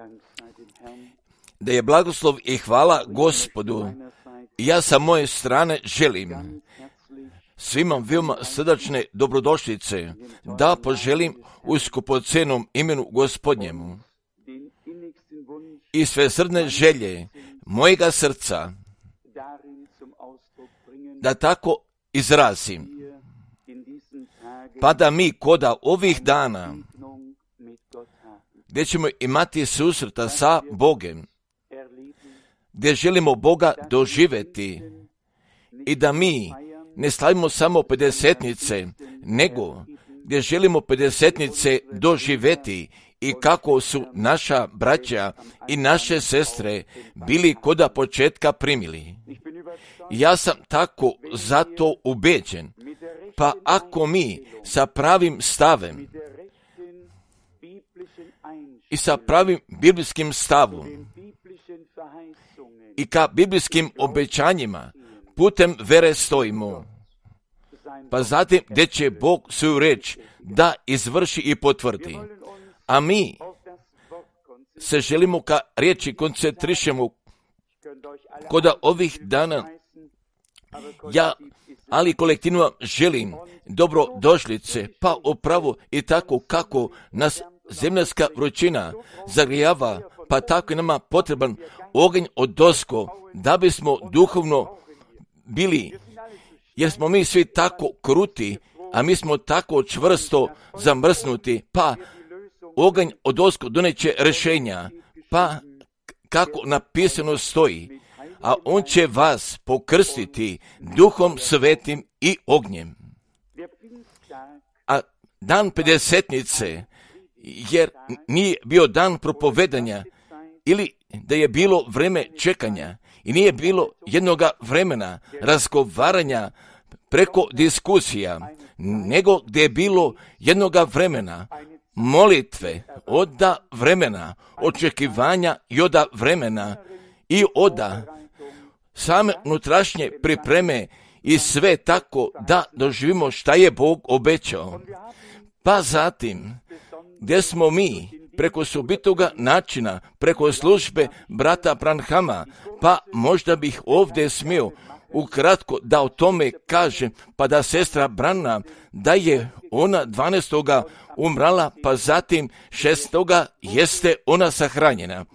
Da je blagoslov i hvala Gospodu. Ja sa moje strane želim svima veoma srdačne dobrodošlice da poželim u skupocenom imenu Gospodnjemu i svesrdne želje mojega srca da tako izrazim, pa da mi koda ovih dana gdje ćemo imati susreta sa Bogem, gdje želimo Boga doživjeti i da mi ne slavimo samo pedesetnice, nego gdje želimo pedesetnice doživjeti i kako su naša braća i naše sestre bili koda početka primili. Ja sam tako zato ubeđen, pa ako mi sa pravim stavem i sa pravim biblijskim stavom i ka biblijskim obećanjima putem vere stojimo, pa zatim gdje će Bog svoju reč da izvrši i potvrdi. A mi se želimo ka riječi koncentrišemo koda ovih dana. Ja, ali kolektivno želim dobrodošlice, pa upravo i tako kako nas zemljanska vrućina zagrijava, pa tako je nama potreban oganj odozgo, da bismo duhovno bili, jer smo mi svi tako kruti, a mi smo tako čvrsto zamrsnuti, pa oganj odozgo doneće rješenja, pa kako napisano stoji, a on će vas pokrstiti Duhom Svetim i ognjem. A dan pedesetnice, jer nije bio dan propovedanja, ili da je bilo vreme čekanja, i nije bilo jednoga vremena razgovaranja preko diskusija, nego gdje je bilo jednoga vremena molitve, oda vremena, očekivanja i oda vremena i oda same unutrašnje pripreme i sve tako da doživimo šta je Bog obećao. Pa zatim, gdje smo mi preko osobitoga načina, preko službe brata Branhama, pa možda bih ovdje smio ukratko da o tome kažem, pa da sestra Branham, da je ona 12. umrala, pa zatim 6. jeste ona sahranjena.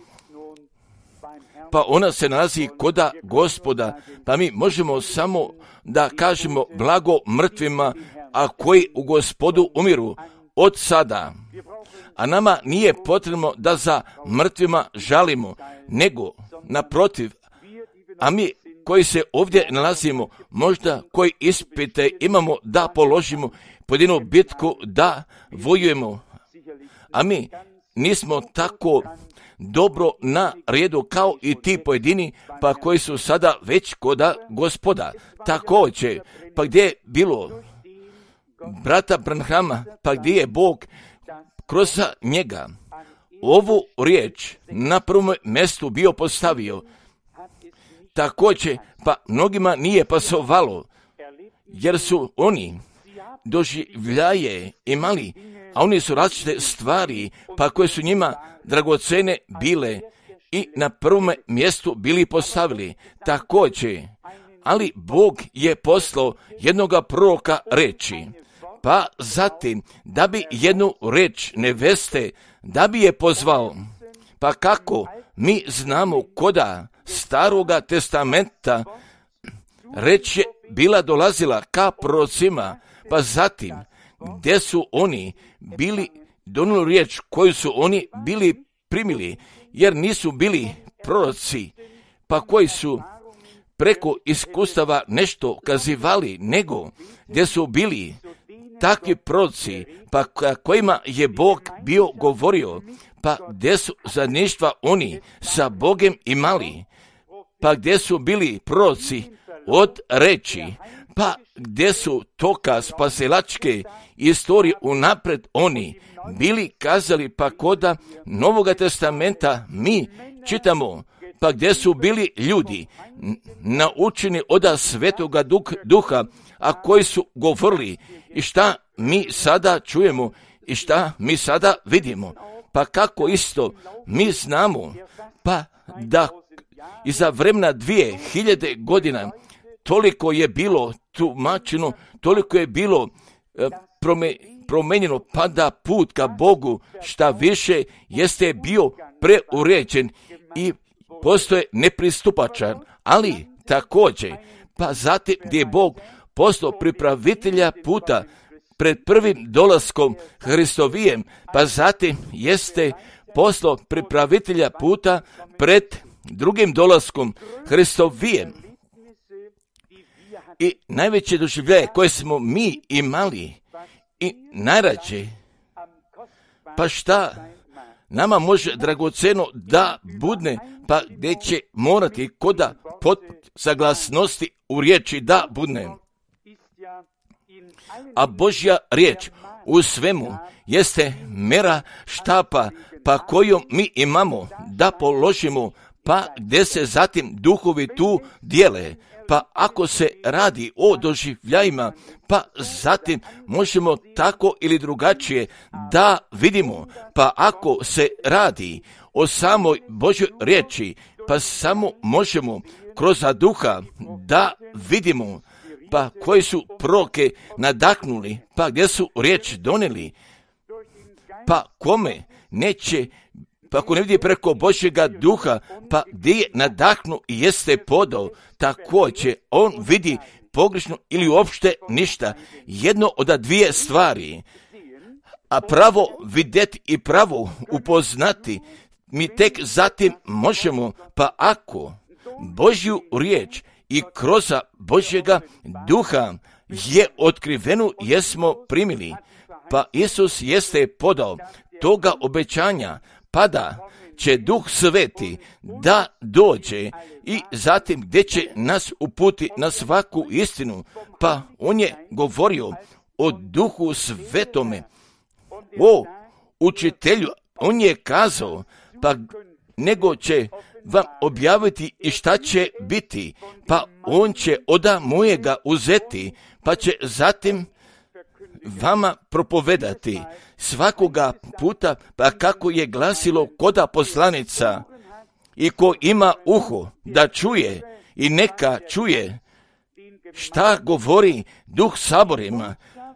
Pa ona se nalazi koda Gospoda, pa mi možemo samo da kažemo blago mrtvima, a koji u Gospodu umiru od sada. A nama nije potrebno da za mrtvima žalimo, nego naprotiv, a mi koji se ovdje nalazimo, možda koji ispite imamo da položimo pojedinu bitku, da vojujemo, a mi nismo tako dobro na redu kao i ti pojedini, pa koji su sada već koda Gospoda. Također, pa gdje je bilo brata Branhama, pa gdje je Bog kroz njega ovu riječ na prvom mjestu bio postavio. Također, pa mnogima nije pasovalo, jer su oni doživljaje imali, a oni su različite stvari, pa koje su njima dragocene bile i na prvom mjestu bili postavili. Također, ali Bog je poslao jednoga proroka reći, pa zatim da bi jednu reč neveste, da bi je pozvao. Pa kako mi znamo koda Staroga testamenta reč je bila dolazila ka prorocima, pa zatim gdje su oni bili donijeli riječ koju su oni bili primili, jer nisu bili proroci, pa koji su preko iskustava nešto kazivali, nego gdje su bili takvi proroci, pa kojima je Bog bio govorio, pa gdje su zajedništva oni sa Bogem imali, pa gdje su bili proroci od reči, pa gdje su toka spasilačke istorije unapred oni bili kazali, pa koda Novoga testamenta mi čitamo, pa gdje su bili ljudi naučeni od Svetoga Duha, a koji su govorili i šta mi sada čujemo i šta mi sada vidimo. Pa kako isto mi znamo, pa da iza vremena 2000 godina toliko je bilo tumačeno, toliko je bilo promenjeno, pa da put ka Bogu šta više jeste bio preuređen i postoje nepristupačan, ali također, pa zatim gdje je Bog postao pripravitelja puta pred prvim dolaskom Hristovijem, pa zatim jeste postao pripravitelja puta pred drugim dolaskom Hristovijem. I najveće doživljaje koje smo mi imali i najrađe, pa šta nama može dragoceno da budne, pa gdje će morati koda pod saglasnosti u riječi da budne. A Božja riječ u svemu jeste mera štapa, pa kojom mi imamo da položimo, pa gdje se zatim duhovi tu dijele. Pa ako se radi o doživljajima, pa zatim možemo tako ili drugačije da vidimo. Pa ako se radi o samoj Božjoj riječi, pa samo možemo kroz duha da vidimo, pa koji su proroke nadahnuli, pa gdje su riječ donijeli, pa kome neće, pa ako ne vidi preko Božjega duha, pa gdje je nadahnu i jeste podao, također on vidi pogrešno ili uopšte ništa. Jedno od dvije stvari, a pravo vidjeti i pravo upoznati, mi tek zatim možemo, pa ako Božju riječ i kroz Božjega duha je otkrivenu jesmo primili, pa Isus jeste podao toga obećanja, pa da će Duh Sveti da dođe i zatim gdje će nas uputi na svaku istinu, pa on je govorio o Duhu Svetome, o učitelju, on je kazao, pa nego će vam objaviti i šta će biti, pa on će od mojega uzeti, pa će zatim vama propovedati svakoga puta, pa kako je glasilo koda poslanica, i ko ima uho da čuje i neka čuje šta govori Duh saborima.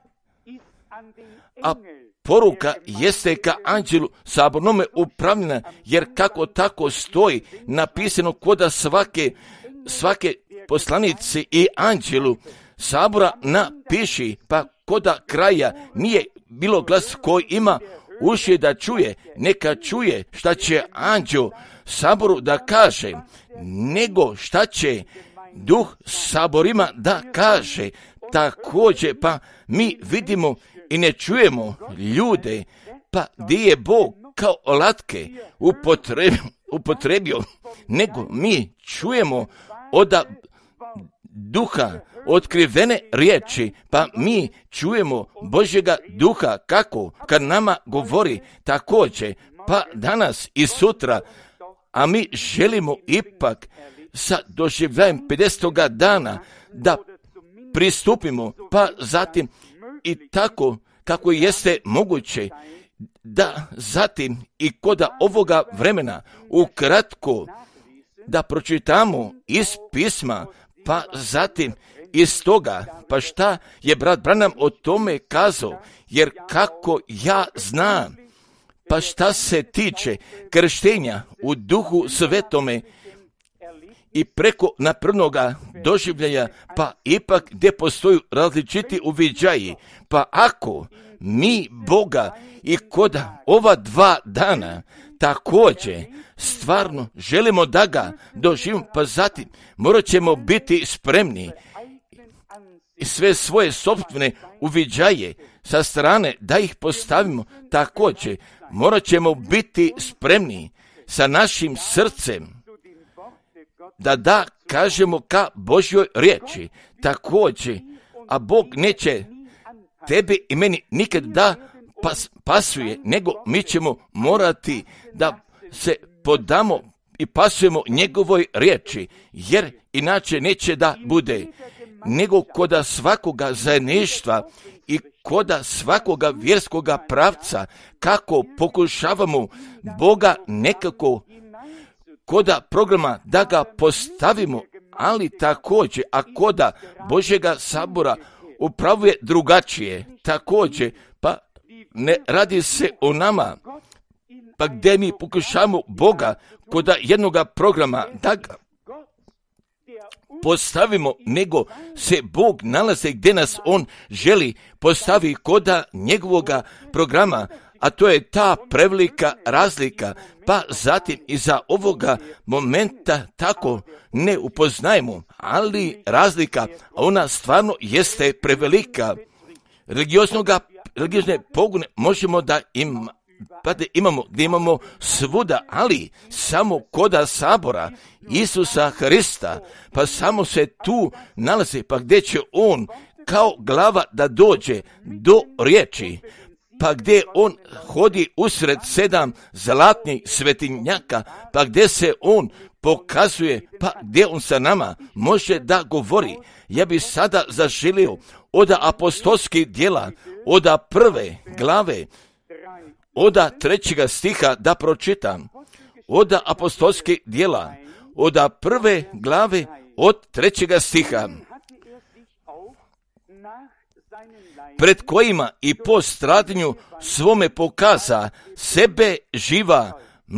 A poruka jeste ka anđelu sabornome upravljena, jer kako tako stoji napisano koda svake poslanici i anđelu sabora napiši, pa koda kraja nije bilo glas koji ima uši da čuje, neka čuje šta će anđeo saboru da kaže, nego šta će Duh saborima da kaže. Također, pa mi vidimo i ne čujemo ljude, pa gdje je Bog kao alatke upotrebio, nego mi čujemo od duha otkrivene riječi, pa mi čujemo Božjega duha kako kad nama govori također, pa danas i sutra, a mi želimo ipak sa doživljajem 50. dana da pristupimo, pa zatim i tako kako jeste moguće da zatim i koda ovoga vremena ukratko da pročitamo iz pisma, pa zatim iz toga, pa šta je brat Branham o tome kazao, jer kako ja znam, pa šta se tiče krštenja u Duhu Svetome i preko naprvnoga doživljaja, pa ipak gdje postoju različiti uviđaji, pa ako mi Boga i kod ova 2 dana također stvarno želimo da ga doživimo, pa zatim morat ćemo biti spremni i sve svoje sopstvene uviđaje sa strane da ih postavimo, također morat ćemo biti spremni sa našim srcem da kažemo ka Božjoj riječi također, a Bog neće tebi i meni nikad da pasuje, nego mi ćemo morati da se podamo i pasujemo njegovoj riječi, jer inače neće da bude. nego koda svakoga zajedništva i koda svakoga vjerskoga pravca, kako pokušavamo Boga nekako koda programa da ga postavimo, ali također, a koda Božjega sabora upravo je drugačije, također, pa ne radi se o nama, pa gdje mi pokušamo Boga koda jednoga programa da ga postavimo, nego se Bog nalazi gdje nas On želi postavi koda njegovoga programa, a to je ta prevelika razlika, pa zatim iza ovoga momenta tako ne upoznajemo, ali razlika, ona stvarno jeste prevelika. Religiozne pogone možemo da imamo, gdje imamo svuda, ali samo koda sabora Isusa Hrista, pa samo se tu nalazi, pa gdje će On kao glava da dođe do riječi, pa gdje On hodi usred 7 zlatnih svetinjaka, pa gdje se On pokazuje, pa gdje On sa nama može da govori. Ja bi sada zaželio od apostolskih djela, od 1. glave, od 3. stiha da pročitam. Od apostolskih djela, od 1. glave, od 3. stiha. Pred kojima i po stradanju svome pokaza sebe živa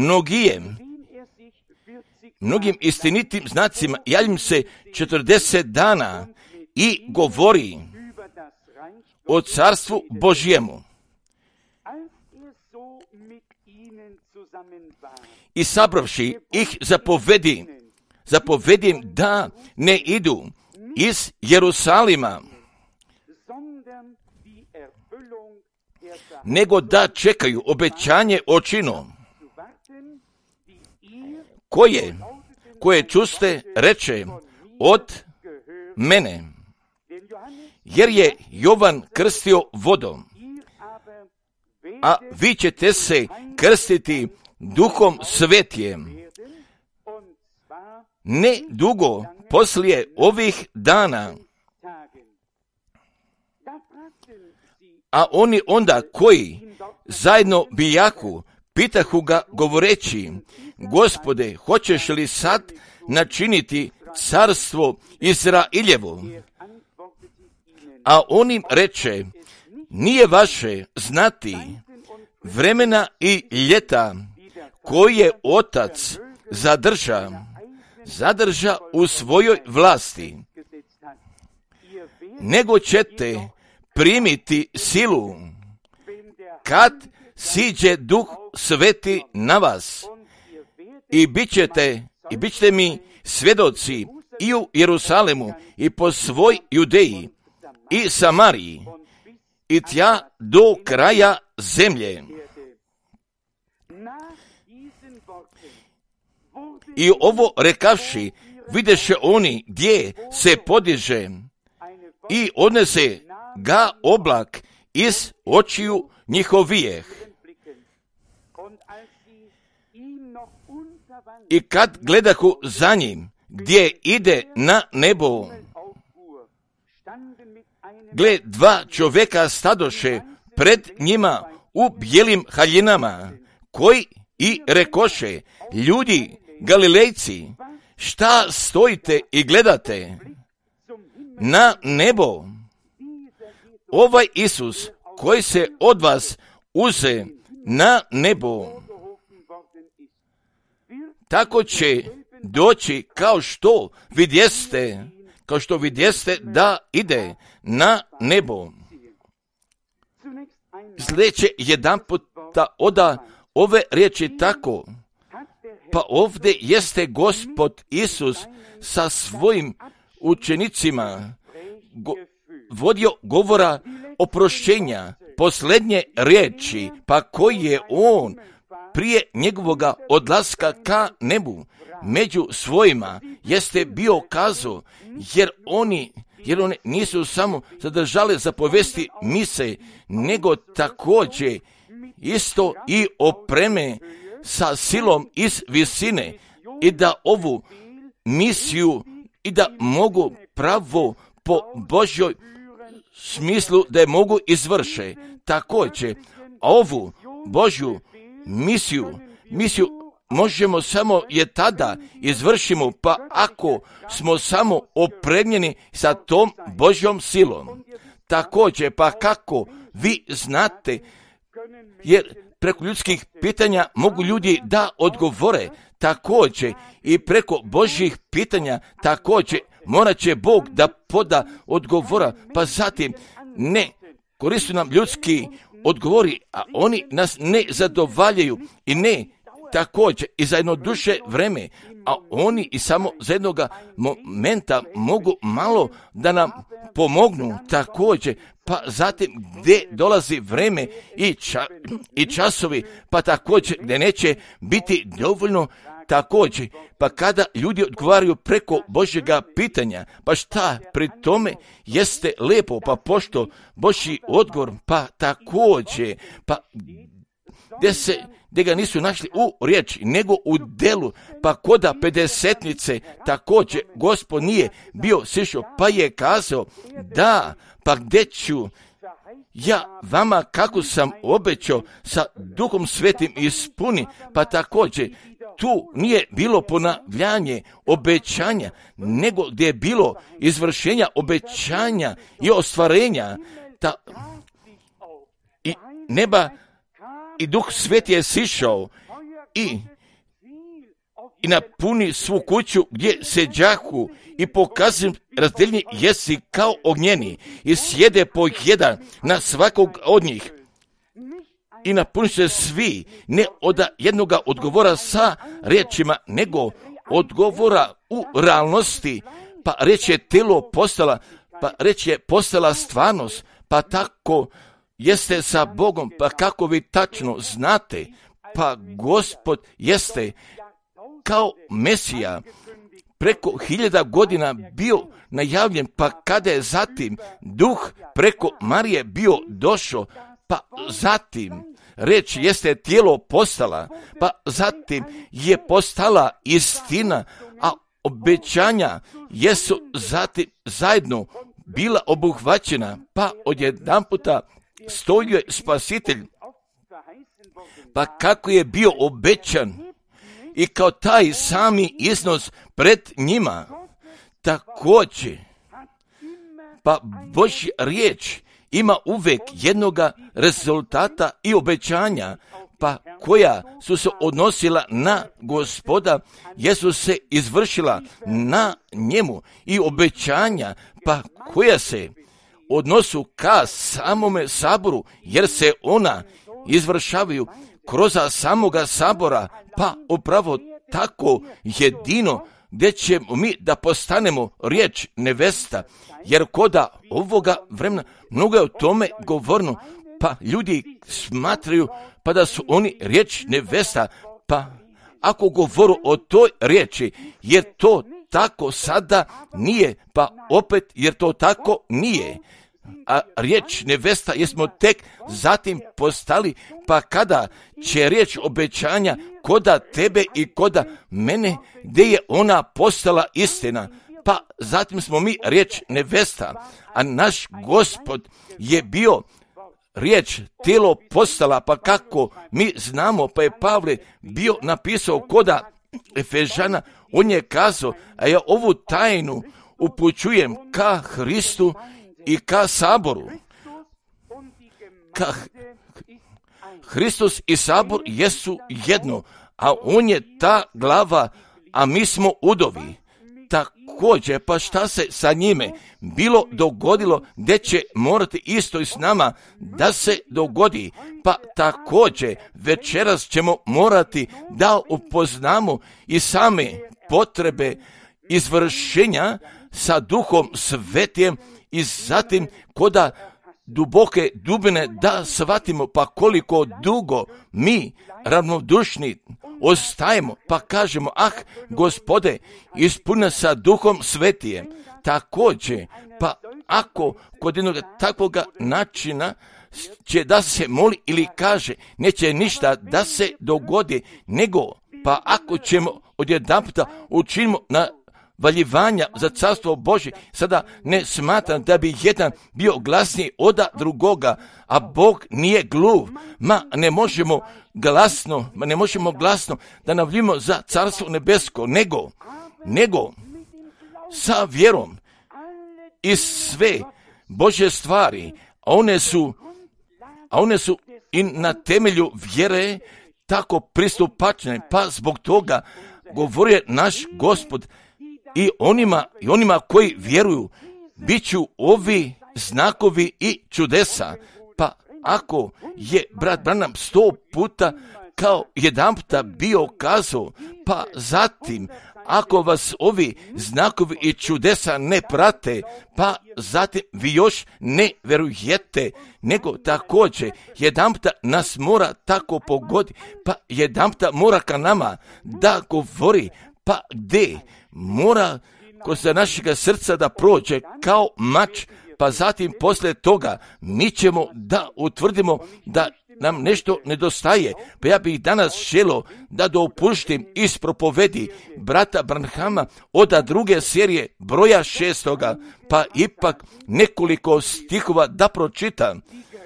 mnogim istinitim znacima, javim se 40 dana i govori o carstvu Božjemu. I sabravši ih zapovedim da ne idu iz Jerusalima, nego da čekaju obećanje očino, koje čuste reče od mene, jer je Jovan krstio vodom, a vi ćete se krstiti Duhom Svetijem. Ne dugo poslije ovih dana. A oni onda koji zajedno bijahu, pitahu ga govoreći, Gospode, hoćeš li sad načiniti carstvo Izrailjevo? A on im reče, nije vaše znati vremena i ljeta koje Otac zadrža u svojoj vlasti, nego ćete primiti silu kad siđe Duh Sveti na vas i bit ćete mi svjedoci i u Jerusalemu i po svoj Judeji i Samariji i tja do kraja zemlje. I ovo rekavši, videše oni gdje se podiže i odnese ga oblak iz očiju njihovijeh. I kad gledahu za njim, gdje ide na nebo, gle, 2 čovjeka stadoše pred njima u bijelim haljinama, koji i rekoše, ljudi Galilejci, šta stojite i gledate na nebo? Ovaj Isus koji se od vas uze na nebo, tako će doći kao što vidjeste da ide na nebo. Sljedeće jedan puta oda ove riječi tako, pa ovdje jeste Gospod Isus sa svojim učenicima vodio govora oprošćenja, posljednje riječi, pa koji je on prije njegovoga odlaska ka nebu među svojima jeste bio kazao, jer oni nisu samo zadržali zapovesti mise, nego također isto i opreme sa silom iz visine i da ovu misiju i da mogu pravo po Božjoj smislu da je mogu izvrše. Također, ovu Božju misiju možemo samo je tada izvršimo, pa ako smo samo opremljeni sa tom Božjom silom. Također, pa kako vi znate, jer preko ljudskih pitanja mogu ljudi da odgovore, također i preko Božjih pitanja također morat će Bog da poda odgovora, pa zatim ne koriste nam ljudski odgovori, a oni nas ne zadovoljaju i ne također i za jedno duše vreme, a oni i samo za jednog momenta mogu malo da nam pomognu također, pa zatim gdje dolazi vreme i časovi, pa također gdje neće biti dovoljno također, pa kada ljudi odgovaraju preko Božjega pitanja, pa šta pri tome jeste lepo, pa pošto Božji odgovor, pa također, pa gdje ga nisu našli u riječi, nego u delu, pa koda pedesetnice također Gospod nije bio sišao, pa je kazao da, pa gdje ću ja vama kako sam obećao sa Duhom Svetim ispuni, pa također tu nije bilo ponavljanje obećanja, nego gdje je bilo izvršenja obećanja i ostvarenja, i neba i Duh Sveti je sišao i napuni svu kuću gdje seđahu i pokazuju razdeljeni jesi kao ognjeni i sjede po jedan na svakog od njih. I napuni se svi, ne od jednoga odgovora sa riječima, nego odgovora u realnosti, pa reč je telo postala, pa reč je postala stvarnost, pa tako jeste sa Bogom, pa kako vi tačno znate, pa Gospod jeste kao Mesija preko 1000 godina bio najavljen, pa kada je zatim Duh preko Marije bio došao, pa zatim reč jeste tijelo postala, pa zatim je postala istina, a obećanja jesu zatim zajedno bila obuhvaćena, pa odjedanputa stojio je Spasitelj, pa kako je bio obećan i kao taj sami iznos pred njima, također, pa Božja riječ ima uvijek jednoga rezultata i obećanja, pa koja su se odnosila na Gospoda, jesu se izvršila na njemu i obećanja, pa koja se odnosu ka samome saboru, jer se ona izvršavaju kroz samoga sabora, pa upravo tako jedino gdje ćemo mi da postanemo riječ nevesta, jer koda ovoga vremena mnogo je o tome govorno, pa ljudi smatraju pa da su oni riječ nevesta, pa ako govoru o toj riječi, jer to tako sada nije, pa opet jer to tako nije. A riječ nevesta jesmo tek zatim postali, pa kada će riječ obećanja koda tebe i koda mene, gdje je ona postala istina, pa zatim smo mi riječ nevesta, a naš Gospod je bio riječ tijelo postala, pa kako mi znamo, pa je Pavle bio napisao koda Efežana, on je kazao, a ja ovu tajnu upućujem ka Hristu i ka saboru. Hristos i sabor jesu jedno, a on je ta glava, a mi smo udovi. Također, pa šta se sa njime bilo dogodilo, gdje će morati isto i s nama da se dogodi, pa također večeras ćemo morati da upoznamo i same potrebe izvršenja sa Duhom Svetim i zatim koda duboke dubine da shvatimo, pa koliko dugo mi ravnodušni ostajemo, pa kažemo, Gospode, ispuni sa Duhom Svetijem. Također, pa ako kod jednog takvog načina će da se moli ili kaže, neće ništa da se dogodi, nego, pa ako ćemo odjedanputa učinimo na valjivanja za carstvo Božje, sada ne smatram da bi jedan bio glasniji od drugoga, a Bog nije gluv. Ne možemo glasno da navljimo za carstvo nebesko, nego sa vjerom i sve Božje stvari, a one su i na temelju vjere tako pristupačne, pa zbog toga govori naš Gospod i onima koji vjeruju bit ću ovi znakovi i čudesa. Pa ako je brat Branham 100 puta kao jedanputa bio kazao, pa zatim ako vas ovi znakovi i čudesa ne prate, pa zatim vi još ne vjerujete, nego također jedanputa nas mora tako pogoditi, pa jedanputa mora ka nama da govori, pa gdje mora kroz našega srca da prođe kao mač, pa zatim poslije toga mi ćemo da utvrdimo da nam nešto nedostaje. Pa ja bih danas želio da dopuštim iz propovedi brata Branhama od druge serije broja 6, pa ipak nekoliko stihova da pročitam,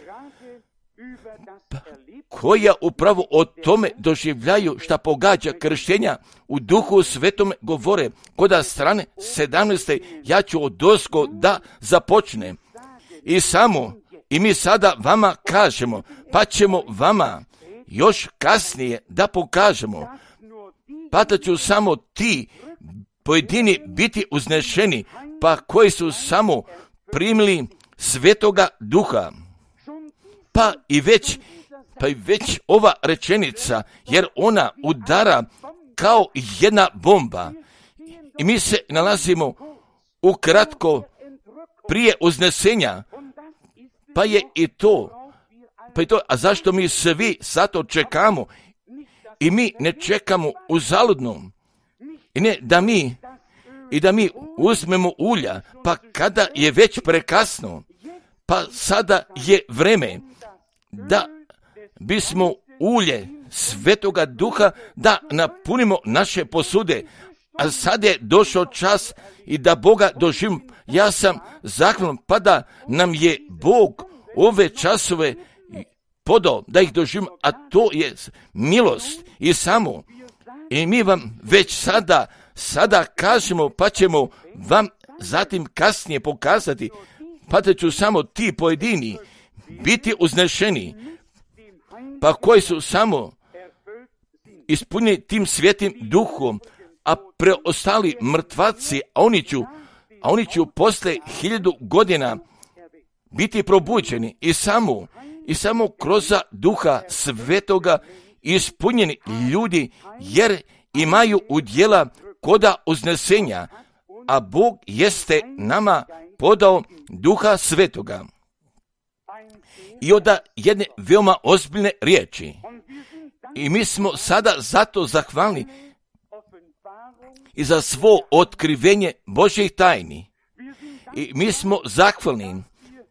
koja upravo o tome doživljaju šta pogađa krštenja u Duhu Svetome govore. Kod strane 17. ja ću odozgo da započnem. I mi sada vama kažemo, pa ćemo vama još kasnije da pokažemo, pa da ću samo ti pojedini biti uznešeni, pa koji su samo primili Svetoga Duha. Pa i već ova rečenica, jer ona udara kao jedna bomba. I mi se nalazimo ukratko prije uznesenja, pa je i to, a zašto mi svi zato čekamo? I mi ne čekamo uzaludno. I ne da mi uzmemo ulja, pa kada je već prekasno, pa sada je vreme da bismo ulje Svetoga Duha da napunimo naše posude, a sad je došao čas i da Boga doživimo. Ja sam zahvalan, pa da nam je Bog ove časove podao da ih doživimo, a to je milost i mi vam već sada kažemo, pa ćemo vam zatim kasnije pokazati, pa da ću samo ti pojedini biti uznešeni, pa koji su samo ispunjeni tim Svetim Duhom, a preostali mrtvaci, a oni ću posle 1000 godina biti probuđeni i samo kroz Duha Svetoga ispunjeni ljudi, jer imaju udjela koda uznesenja, a Bog jeste nama podao Duha Svetoga. I onda jedne veoma ozbiljne riječi. I mi smo sada zato zahvalni i za svo otkrivenje Božjih tajni. I mi smo zahvalni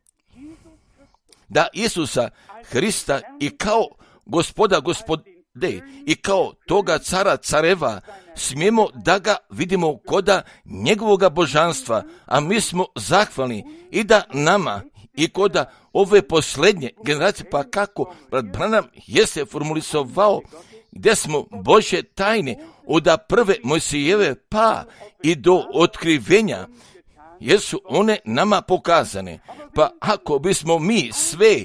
da Isusa Hrista i kao Gospoda gospode i kao toga cara careva smijemo da ga vidimo koda njegovoga božanstva, a mi smo zahvalni i da nama i koda ove posljednje generacije, pa kako brat Branham jeste formulisovao, gdje smo Božje tajne od prve Mojsijeve pa i do otkrivenja, jer su one nama pokazane. Pa ako bismo mi sve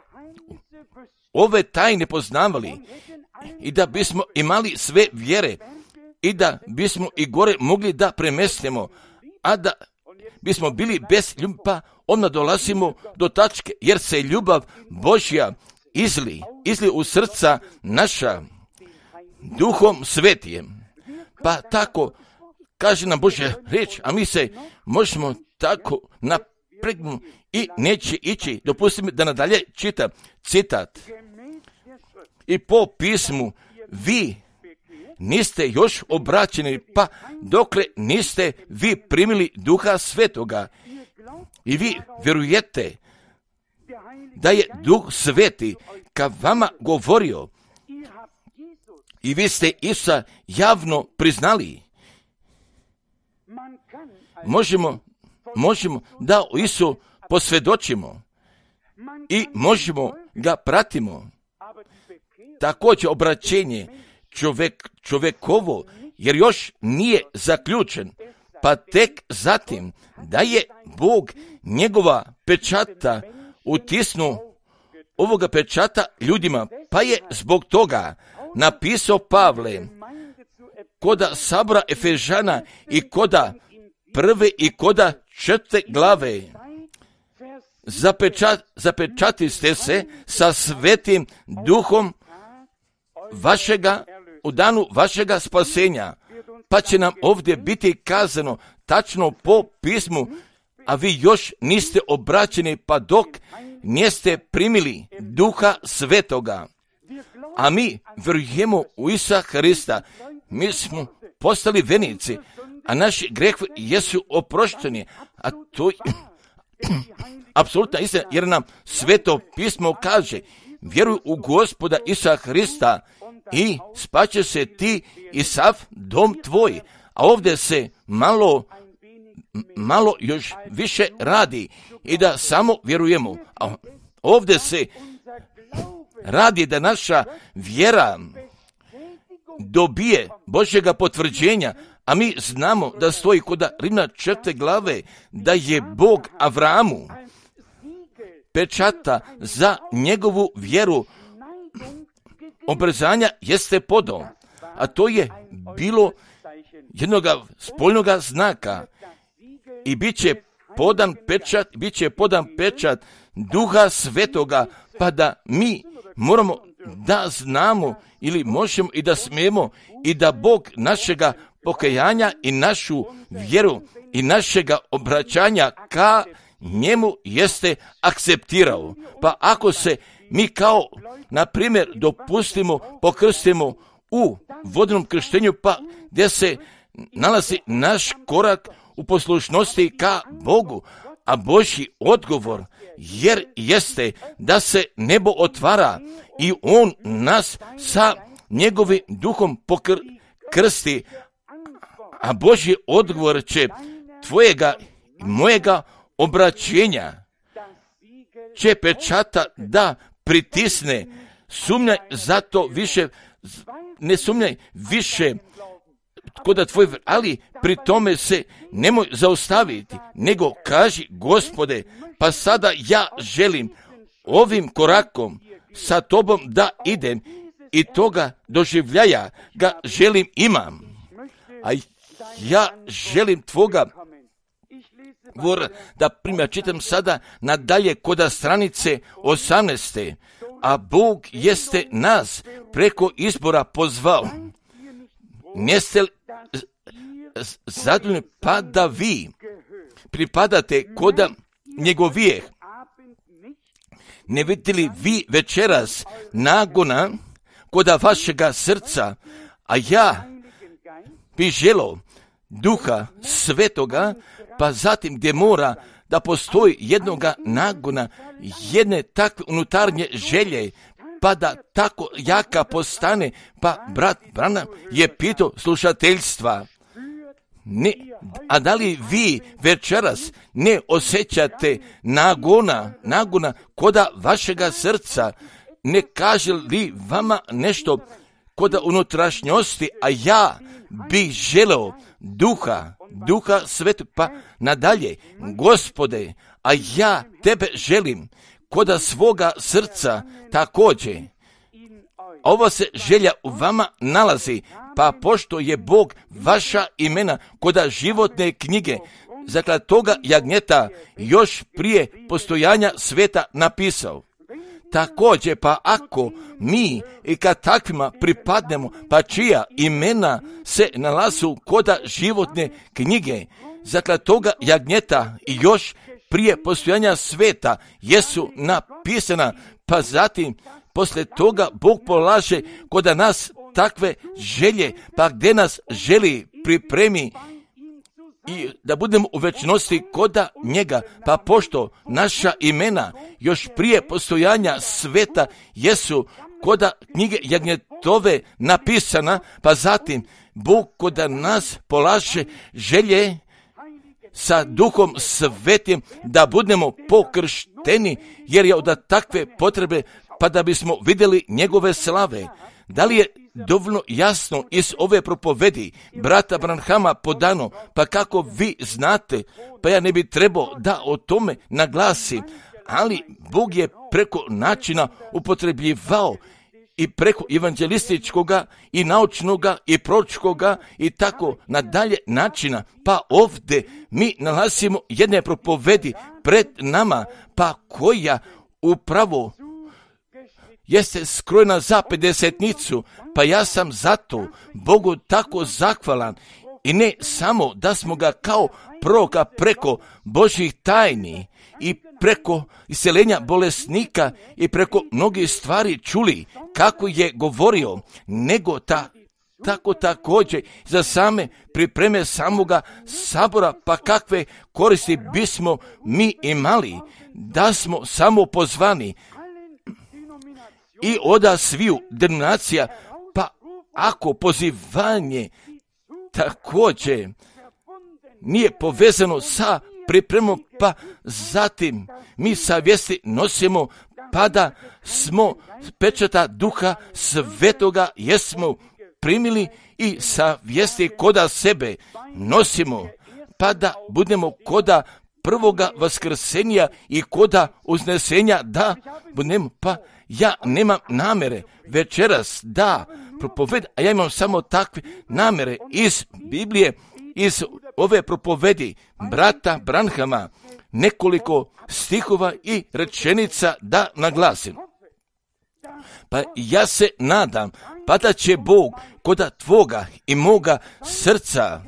ove tajne poznavali i da bismo imali sve vjere i da bismo i gore mogli da premestimo, a da bismo bili bez ljubavi, pa onda dolazimo do tačke, jer se ljubav Božja izli u srca naša Duhom Svetijem. Pa tako kaže nam Božja riječ, a mi se možemo tako napregnuti i neće ići. Dopustite mi da nadalje čitam citat. I po pismu vi niste još obraćeni, pa dokle niste vi primili Duha Svetoga. I vi vjerujete da je Duh Sveti ka vama govorio i vi ste Isusa javno priznali. možemo da o Isu posvjedočimo i možemo ga pratimo. Također obraćenje čovjekovo, jer još nije zaključen, pa tek zatim da je Bog njegova pečata utisnuo ovoga pečata ljudima, pa je zbog toga napisao Pavle koda sabora Efežana i koda prve i koda 4. glave. Zapečati ste se sa Svetim Duhom vašega u danu vašega spasenja, pa će nam ovdje biti kazano tačno po pismu, a vi još niste obraćeni pa dok niste primili Duha Svetoga. A mi vjerujemo u Isusa Hrista, mi smo postali vjernici, a naši grehovi jesu oprošteni, a to je apsolutna istina, jer nam Sveto pismo kaže: vjeruj u Gospoda Isusa Hrista i spaće se ti i sav dom tvoj. A ovdje se malo još više radi i da samo vjerujemo. A ovdje se radi da naša vjera dobije Božjega potvrđenja, a mi znamo da stoji kod Rimljana 4. glave da je Bog Avramu pečata za njegovu vjeru obrzanja jeste podao, a to je bilo jednog spoljnog znaka i bit će podan pečat Duha Svetoga, pa da mi moramo da znamo ili možemo i da smijemo i da Bog našega pokajanja i našu vjeru i našega obraćanja ka njemu jeste akceptirao. Pa ako se mi kao, na primjer, pokrstimo u vodnom krštenju, pa gdje se nalazi naš korak u poslušnosti ka Bogu, a Božji odgovor jer jeste da se nebo otvara i on nas sa njegovim duhom krsti, a Božji odgovor će tvojega i mojega obraćenja će pečata da pritisne. Sumnjaj zato više, ne sumnjaj više kod tvoj, ali pri tome se nemoj zaustaviti, nego kaži: Gospode, pa sada ja želim ovim korakom sa tobom da idem i toga doživljaja ga želim imam. A ja želim tvoga da primjer čitam sada nadalje koda stranice 18. A Bog jeste nas preko izbora pozvao. Neste zadovoljni pa da vi pripadate koda njegovijeh. Ne vidite li vi večeras nagona koda vašega srca, a ja bi želio Duha Svetoga, pa zatim gdje mora da postoji jednoga nagona, jedne takve unutarnje želje, pa da tako jaka postane. Pa brat Branham je pitao slušateljstva: ne, a da li vi večeras ne osjećate nagona koda vašega srca? Ne kaže li vama nešto koda unutrašnjosti, a ja bih želeo Duha Svetog, pa nadalje: Gospode, a ja tebe želim koda svoga srca također. Ova se želja u vama nalazi, pa pošto je Bog vaša imena koda životne knjige zaklad toga jagnjeta još prije postojanja sveta napisao. Također, pa ako mi i kad takvima pripadnemo, pa čija imena se nalazu koda životne knjige zaklad toga jagnjeta i još prije postojanja sveta jesu napisana, pa zatim poslije toga Bog polaže koda nas takve želje, pa gdje nas želi pripremi i da budemo u večnosti koda njega, pa pošto naša imena još prije postojanja sveta jesu koda knjige jagnjetove napisana, pa zatim Bog koda nas polaže želje sa Duhom Svetim da budemo pokršteni, jer je od takve potrebe, pa da bismo vidjeli njegove slave. Da li je dovoljno jasno iz ove propovedi brata Branhama podano, pa kako vi znate, pa ja ne bi trebao da o tome naglasim, ali Bog je preko načina upotrebljivao i preko evanđelističkoga i naučnoga i proročkoga i tako nadalje načina, pa ovdje mi nalazimo jedne propovedi pred nama, pa koja upravo jeste skrojena za 50-nicu, pa ja sam zato Bogu tako zahvalan i ne samo da smo ga kao proroka preko Božjih tajni i preko iseljenja bolesnika i preko mnogih stvari čuli kako je govorio, nego tako također za same pripreme samoga sabora, pa kakve koristi bismo mi imali da smo samo pozvani i od sviju denominacija, pa ako pozivanje također nije povezano sa pripremom, pa zatim mi savjesti nosimo, pa da smo pečata Duha Svetoga jesmo primili i savjesti koda sebe nosimo, pa da budemo koda prvoga vaskrsenja i koda uznesenja da budemo, pa ja nemam namere večeras da propoved, a ja imam samo takve namere iz Biblije, iz ove propovedi brata Branhama, nekoliko stihova i rečenica da naglasim. Pa ja se nadam, pa da će Bog koda tvoga i moga srca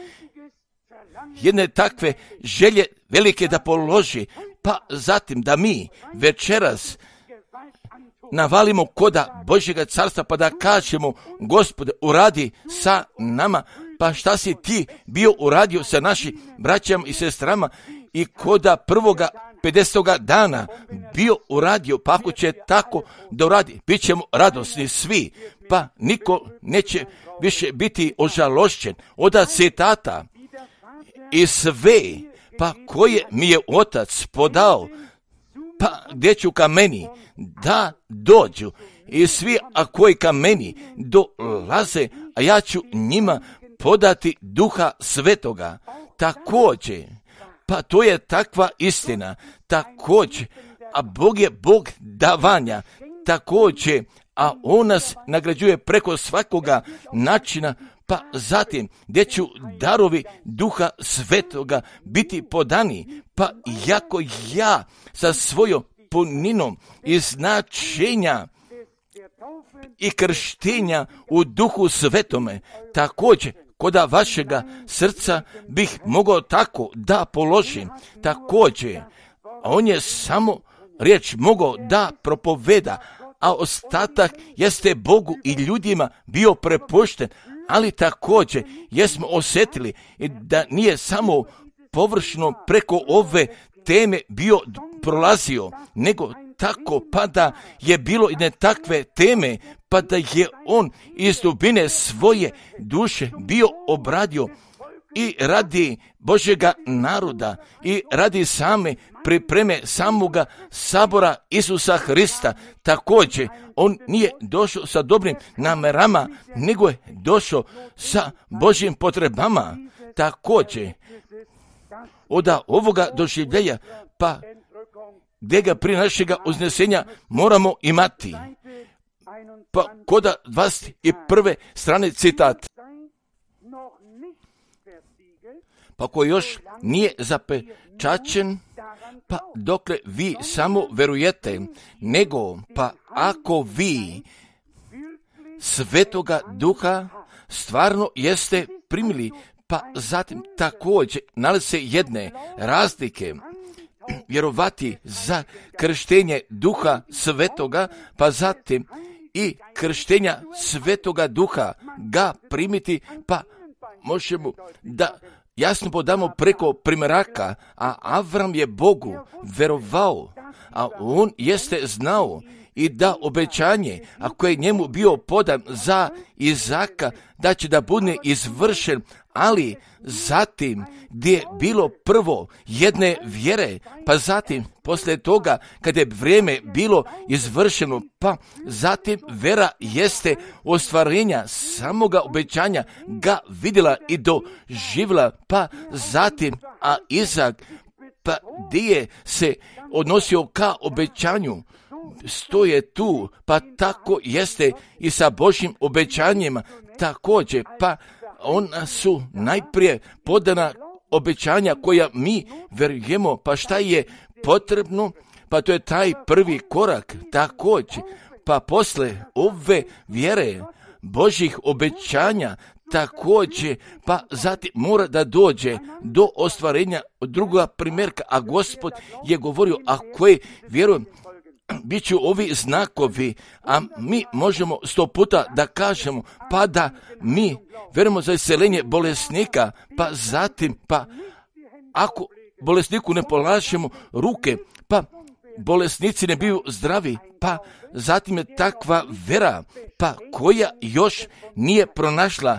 jedne takve želje velike da položi, pa zatim da mi večeras navalimo koda Božjega carstva, pa da kažemo, Gospode, uradi sa nama, pa šta si ti bio uradio sa našim braćama i sestrama i koda prvoga 50. dana bio uradio, pa ako će tako da uradi, bit ćemo radosni svi, pa niko neće više biti ožalošćen od citata i sve, pa koje mi je Otac podao, pa gdje ću ka meni da dođu i svi a koji ka meni dolaze, a ja ću njima podati Duha Svetoga. Također, pa to je takva istina, također, a Bog je Bog davanja, također, a On nas nagrađuje preko svakoga načina, pa zatim gdje ću darovi Duha Svetoga biti podani, pa jako ja sa svojom puninom i značenja i krštenja u Duhu Svetome, također koda vašega srca bih mogao tako da položim, također, a on je samo riječ mogao da propoveda, a ostatak jeste Bogu i ljudima bio prepušten, ali također jesmo osjetili da nije samo površno preko ove teme bio prolazio, nego tako pa da je bilo i ne takve teme, pa da je on iz dubine svoje duše bio obradio i radi Božjega naroda i radi same pripreme samoga sabora Isusa Hrista. Također, on nije došao sa dobrim namerama, nego je došao sa Božjim potrebama. Također, od ovoga doživljenja, pa gdje ga prije našega uznesenja moramo imati. Pa koda 21. strane citat. Pa ko još nije zapečaćen, pa dokle vi samo verujete, nego pa ako vi Svetoga Duha stvarno jeste primili, pa zatim također nalazi se jedne razlike, vjerovati za krštenje Duha Svetoga, pa zatim i krštenja Svetoga Duha ga primiti, pa možemo da jasno podamo preko primjeraka, a Avram je Bogu verovao, a on jeste znao i da obećanje, ako je njemu bio podan za Izaka, da će da bude izvršen, ali zatim gdje je bilo prvo jedne vjere, pa zatim poslije toga kada je vrijeme bilo izvršeno, pa zatim vera jeste ostvarenja samoga obećanja ga vidjela i doživjela, pa zatim a Izak pa gdje se odnosio ka obećanju, stoje tu, pa tako jeste i sa Božjim obećanjima također, pa ona su najprije podana obećanja koja mi vjerujemo, pa šta je potrebno, pa to je taj prvi korak također, pa posle ove vjere Božjih obećanja također, pa zatim mora da dođe do ostvarenja druga primjerka, a Gospod je govorio, ako je vjerujem, bit će ovi znakovi, a mi možemo 100 puta da kažemo, pa da mi vjerujemo za isceljenje bolesnika, pa zatim, pa ako bolesniku ne polažemo ruke, pa bolesnici ne biju zdravi, pa zatim je takva vera, pa koja još nije pronašla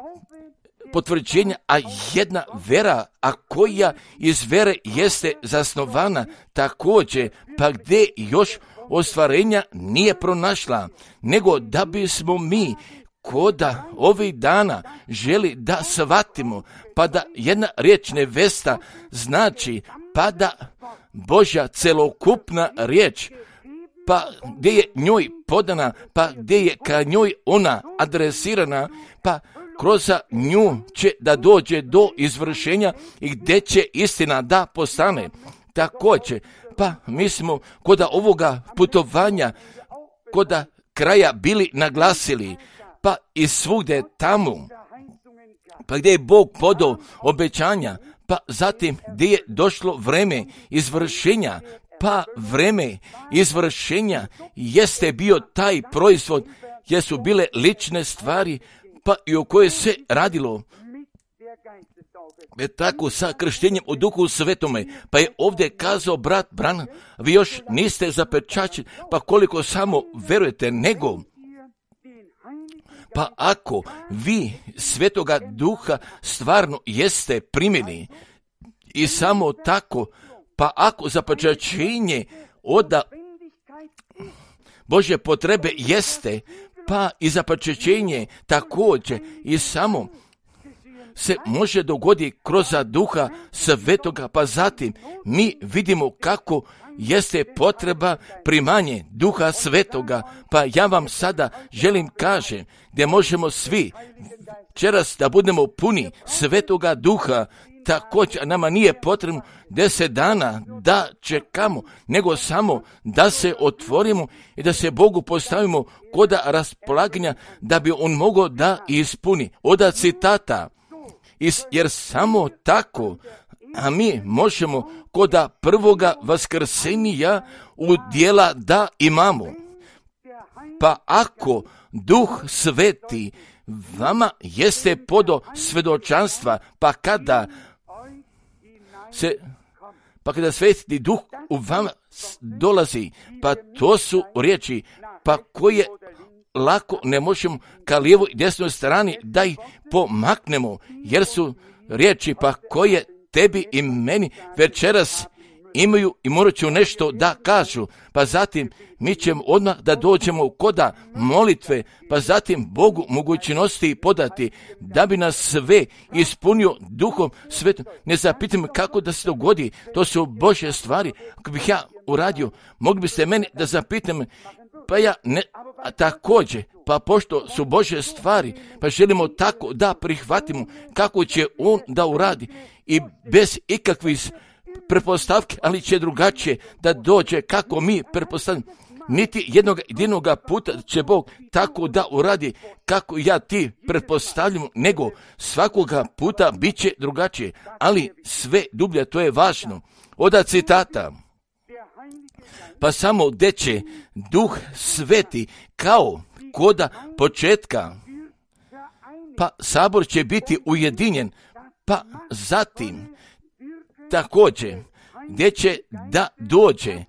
potvrđenja, a jedna vera, a koja iz vere jeste zasnovana također, pa gdje još ostvarenja nije pronašla, nego da bismo mi koda ovih dana želi da shvatimo, pa da jedna riječ nevesta znači, pa da Božja celokupna riječ, pa gdje je njoj podana, pa gdje je ka njoj ona adresirana, pa kroz nju će da dođe do izvršenja i gdje će istina da postane. Također, pa mi smo kod ovoga putovanja, kod kraja bili naglasili, pa i svugdje tamo, pa gdje je Bog podao obećanja, pa zatim gdje je došlo vreme izvršenja, pa vreme izvršenja jeste bio taj proizvod, jer su bile lične stvari, pa i o kojoj se radilo. Tako sa krštenjem u Duhu Svetome, pa je ovdje kazao brat Branham, vi još niste zapečaćeni, pa koliko samo verujete, nego pa ako vi Svetoga Duha stvarno jeste primili i samo tako, pa ako zapečaćenje od Božje potrebe jeste, pa i zapečaćenje također i samo se može dogoditi kroz Duha Svetoga, pa zatim mi vidimo kako jeste potreba primanje Duha Svetoga, pa ja vam sada želim kažem gdje možemo svi večeras da budemo puni Svetoga Duha, također nama nije potrebno 10 dana da čekamo, nego samo da se otvorimo i da se Bogu postavimo kod raspolaganja da bi On mogao da ispuni. Od citata, jer samo tako, a mi možemo kod prvoga vaskrsenja udjela da imamo. Pa ako Duh Sveti vama jeste podo svedočanstva, pa kada Sveti Duh u vama dolazi, pa to su riječi, pa koje lako ne možemo ka lijevoj i desnoj strani da ih pomaknemo, jer su riječi pa koje tebi i meni večeras imaju i morat ću nešto da kažu, pa zatim mi ćemo odmah da dođemo koda molitve, pa zatim Bogu mogućnosti podati da bi nas sve ispunio Duhom Svetom. Ne zapitam kako da se dogodi, to su Božje stvari. Ako bih ja uradio, mogli biste meni da zapitam, pa ja ne, a također, pa pošto su Božje stvari, pa želimo tako da prihvatimo kako će On da uradi i bez ikakvih pretpostavki, ali će drugačije da dođe kako mi pretpostavimo. Niti jednog puta će Bog tako da uradi kako ja ti pretpostavljamo, nego svakoga puta bit će drugačije, ali sve dublje, to je važno. Od citata, pa samo gdje će Duh Sveti kao koda početka, pa sabor će biti ujedinjen, pa zatim također gdje će da dođe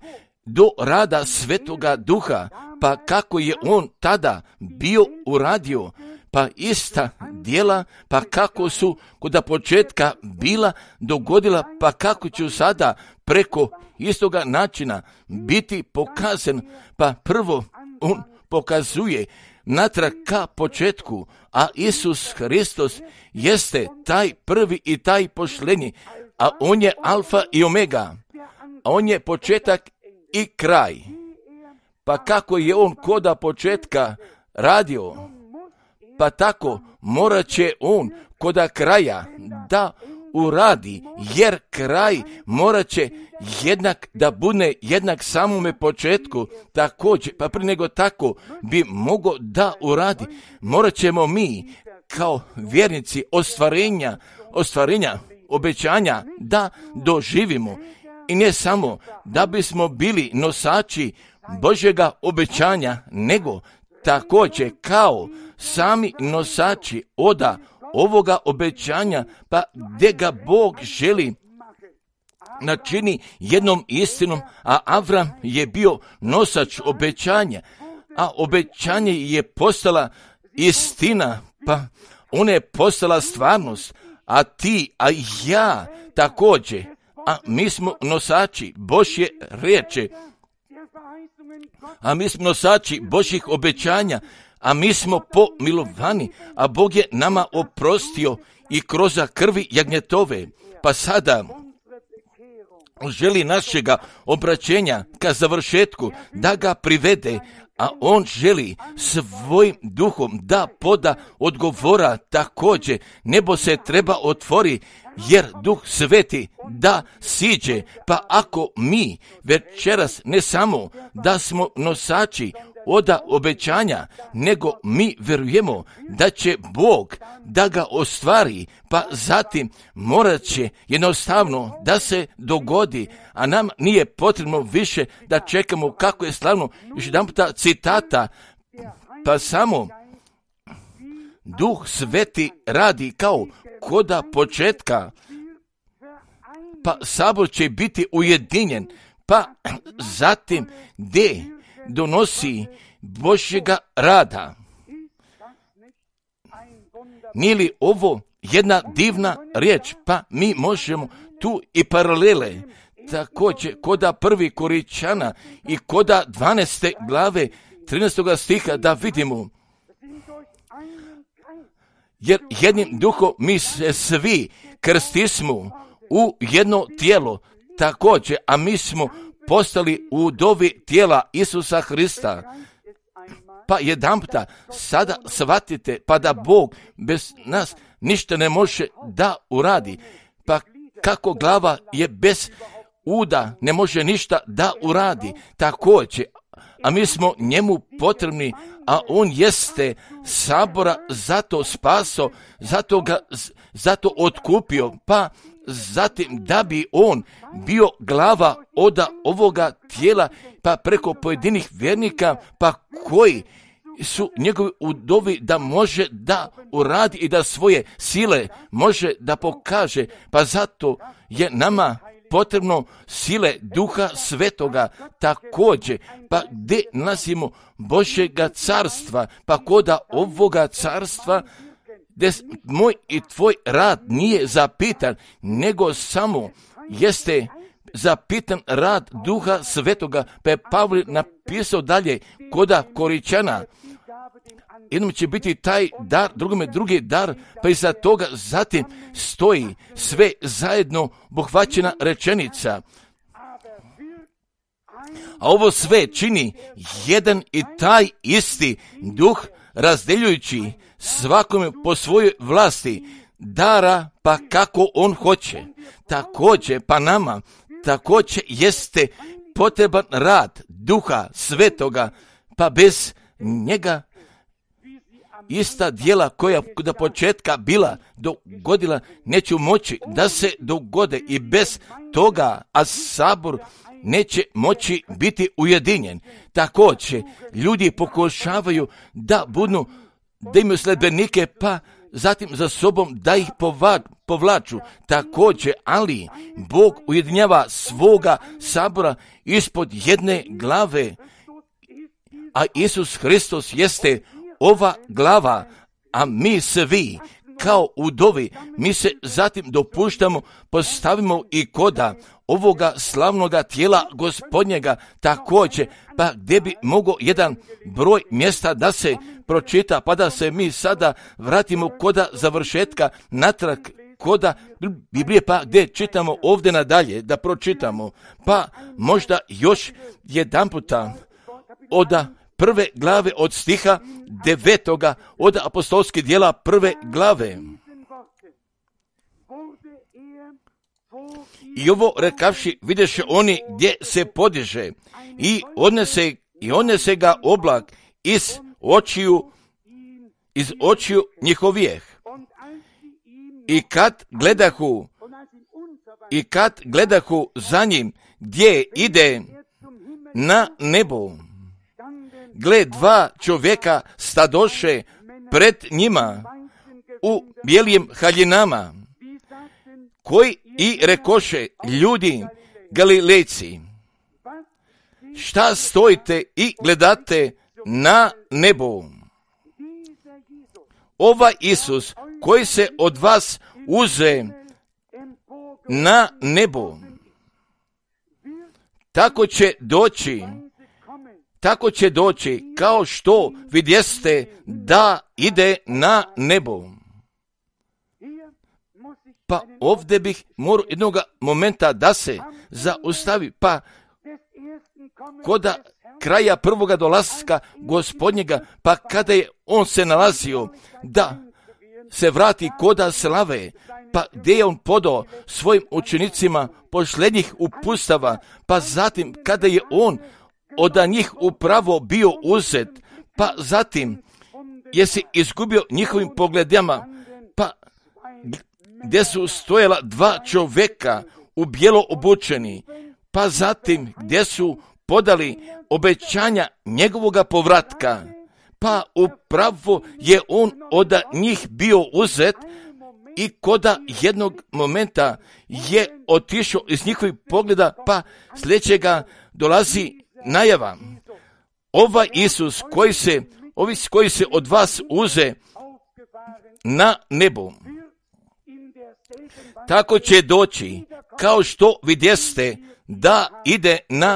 do rada Svetoga Duha, pa kako je on tada bio uradio, pa ista djela, pa kako su kod početka bila dogodila, pa kako ću sada preko istoga načina biti pokazan, pa prvo on pokazuje natrag ka početku, a Isus Hristos jeste taj prvi i taj pošlenji, a on je alfa i omega, a on je početak i kraj. Pa kako je on koda početka radio, pa tako morat će on koda kraja da uradi, jer kraj morat će jednak da bude jednak samome početku također, pa prije nego tako bi mogao da uradi. Morat ćemo mi kao vjernici ostvarenja obećanja da doživimo, i ne samo da bismo bili nosači Božjega obećanja, nego također kao sami nosači oda ovoga obećanja, pa gdje ga Bog želi načini jednom istinom, a Avram je bio nosač obećanja, a obećanje je postala istina, pa ona je postala stvarnost, a ti, a ja također, a mi smo nosači Božje riječi, a mi smo nosači Božjih obećanja, a mi smo pomilovani, a Bog je nama oprostio i kroz krvi jagnjetove. Pa sada želi našega obraćenja ka završetku da ga privede, a on želi svojim duhom da poda odgovora također. Nebo se treba otvori, jer Duh Sveti da siđe. Pa ako mi večeras ne samo da smo nosači oda obećanja, nego mi vjerujemo da će Bog da ga ostvari, pa zatim morat će jednostavno da se dogodi, a nam nije potrebno više da čekamo kako je slavno. Još jedan puta citata, pa samo Duh Sveti radi kao koda početka, pa sabor će biti ujedinjen, pa zatim gdje donosi Božjega rada. Nije li ovo jedna divna riječ? Pa mi možemo tu i paralele također koda 1. Korinćana i koda 12. glave 13. stiha da vidimo. Jer jednim duhom mi se svi krstismo u jedno tijelo također, a mi smo postali udovi tijela Isusa Hrista. Pa jedanputa sada shvatite, pa da Bog bez nas ništa ne može da uradi. Pa kako glava je bez uda ne može ništa da uradi također, a mi smo njemu potrebni, a on jeste sabora zato spaso, zato otkupio, pa zatim da bi on bio glava oda ovoga tijela, pa preko pojedinih vjernika, pa koji su njegovi udovi da može da uradi i da svoje sile može da pokaže, pa zato je nama potrebno sile Duha Svetoga također, pa gdje nalazimo Božjega carstva, pa koda ovoga carstva gdje moj i tvoj rad nije zapitan, nego samo jeste zapitan rad Duha Svetoga, pa je Pavle napisao dalje koda Korinćana. Jednom će biti taj dar, drugome drugi dar, pa iza toga zatim stoji sve zajedno obuhvaćena rečenica. A ovo sve čini jedan i taj isti Duh, razdeljujući svakome po svojoj vlasti dara, pa kako on hoće. Također, pa nama također jeste potreban rad Duha Svetoga, pa bez njega ista djela koja do početka bila dogodila neće moći da se dogode, i bez toga, a sabor neće moći biti ujedinjen. Također, ljudi pokušavaju da budu, da imaju sledbenike, pa zatim za sobom da ih povlaču. Također, ali Bog ujedinjava svoga sabora ispod jedne glave, a Isus Hristos jeste ova glava, a mi svi kao udovi, mi se zatim dopuštamo, postavimo i koda ovoga slavnoga tijela Gospodnjega također, pa gdje bi mogao jedan broj mjesta da se pročita, pa da se mi sada vratimo koda završetka natrag koda Biblije, pa gdje čitamo ovdje nadalje, da pročitamo, pa možda još jedan puta od prve glave od stiha 9. od apostolskih djela prve glave. I ovo rekavši, vidješe oni gdje se podiže i odnese ga oblak iz očiju njihovijeh. I kad gledahu za njim gdje ide na nebo, gle, dva čovjeka stadoše pred njima u bijelim haljinama, koji i rekoše, ljudi Galilejci, šta stojite i gledate na nebo? Ovaj Isus koji se od vas uze na nebo, tako će doći kao što vidjeste da ide na nebo. Pa ovdje bih morao jednog momenta da se zaustavi, pa koda kraja prvoga dolaska Gospodnjega, pa kada je on se nalazio da se vrati koda slave, pa gdje je on podao svojim učenicima posljednjih upustava, pa zatim kada je on od njih upravo bio uzet, pa zatim je se izgubio njihovim pogledima, pa gdje su stojala dva čovjeka u bijelo obučeni, pa zatim gdje su podali obećanja njegovoga povratka, pa upravo je on od njih bio uzet i koda jednog momenta je otišao iz njihovih pogleda, pa sljedećega dolazi najava. Ovaj Isus koji se od vas uze na nebo, tako će doći kao što vidjeste da ide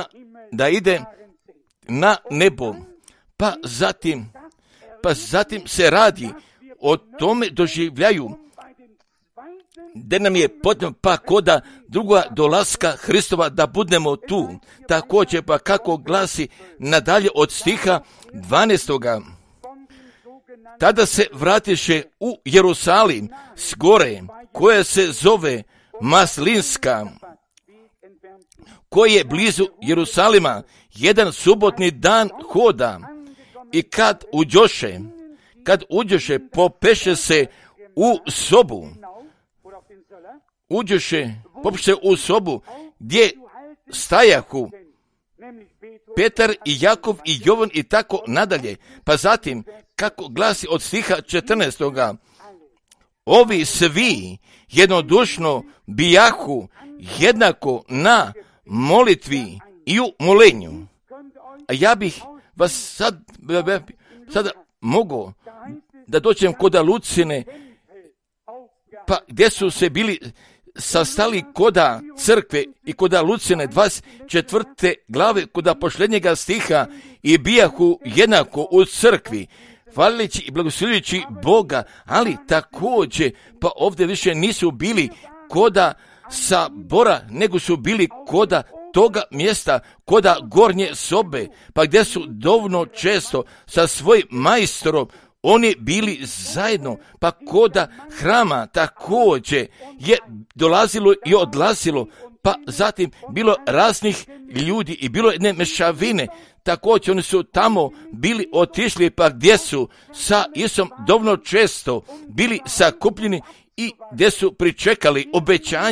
na nebo. Pa zatim se radi o tome doživljaju da nam je potrebno pa koda druga dolaska Hristova da budemo tu. Također pa kako glasi nadalje od stiha 12. Tada se vratiše u Jerusalim s gore koja se zove Maslinska, koji je blizu Jerusalima, jedan subotni dan hoda. I kad uđoše, popeše se u sobu. Popeše u sobu gdje stajahu Petar i Jakov i Jovan i tako nadalje. Pa zatim, kako glasi od stiha 14. Ovi svi jednodušno bijahu jednako na molitvi i u molenju. A ja bih vas sada mogao da dođem koda Lucine, pa gdje su se bili sastali koda crkve i koda Lucine 24. glave koda posljednjega stiha i bijahu jednako u crkvi, hvalići i blagoslovljujući Boga, ali također pa ovdje više nisu bili koda sabora, nego su bili koda toga mjesta, koda gornje sobe, pa gdje su dovoljno često sa svojim majstorom oni bili zajedno, pa koda hrama također je dolazilo i odlazilo, pa zatim bilo raznih ljudi i bilo jedne mešavine, također oni su tamo bili otišli, pa gdje su sa Isusom dovoljno često bili sakupljeni i gdje su pričekali obećanja,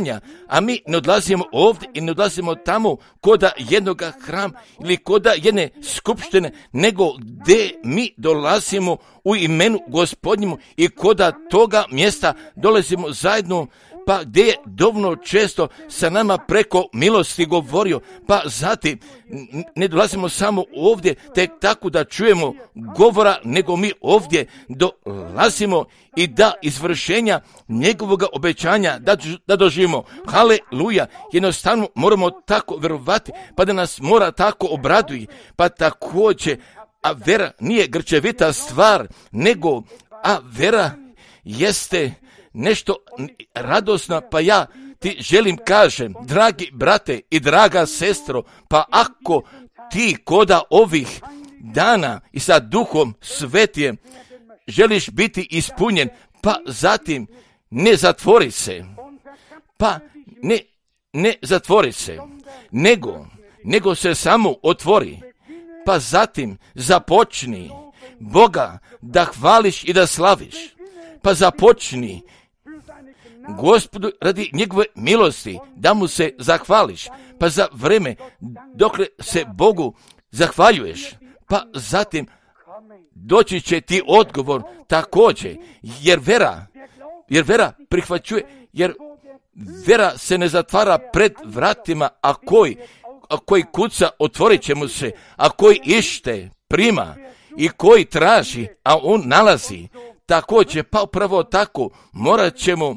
a mi ne odlazimo ovdje i ne odlazimo tamo koda jednog hrama ili koda jedne skupštine, nego gdje mi dolazimo u imenu Gospodnjemu i koda toga mjesta dolazimo zajedno, pa gdje je dovoljno često sa nama preko milosti govorio, pa zatim ne dolazimo samo ovdje tek tako da čujemo govora, nego mi ovdje dolazimo i da izvršenja njegovog obećanja da doživimo. Haleluja! Jednostavno moramo tako vjerovati, pa da nas mora tako obraduje, pa također, a vera nije grčevita stvar, nego, a vera jeste nešto radosno, pa ja ti želim kažem, dragi brate i draga sestro, pa ako ti koda ovih dana i sa Duhom Svetijem želiš biti ispunjen, pa zatim ne zatvori se, pa ne zatvori se, nego se samo otvori, pa zatim započni Boga da hvališ i da slaviš, pa započni Gospodu radi njegove milosti da mu se zahvališ, pa za vreme dokle se Bogu zahvaljuješ, pa zatim doći će ti odgovor također, jer vera prihvaćuje, jer vera se ne zatvara pred vratima, a koji kuca otvorit će mu se, a koji ište prima i koji traži, a on nalazi. Također, pa upravo tako morat ćemo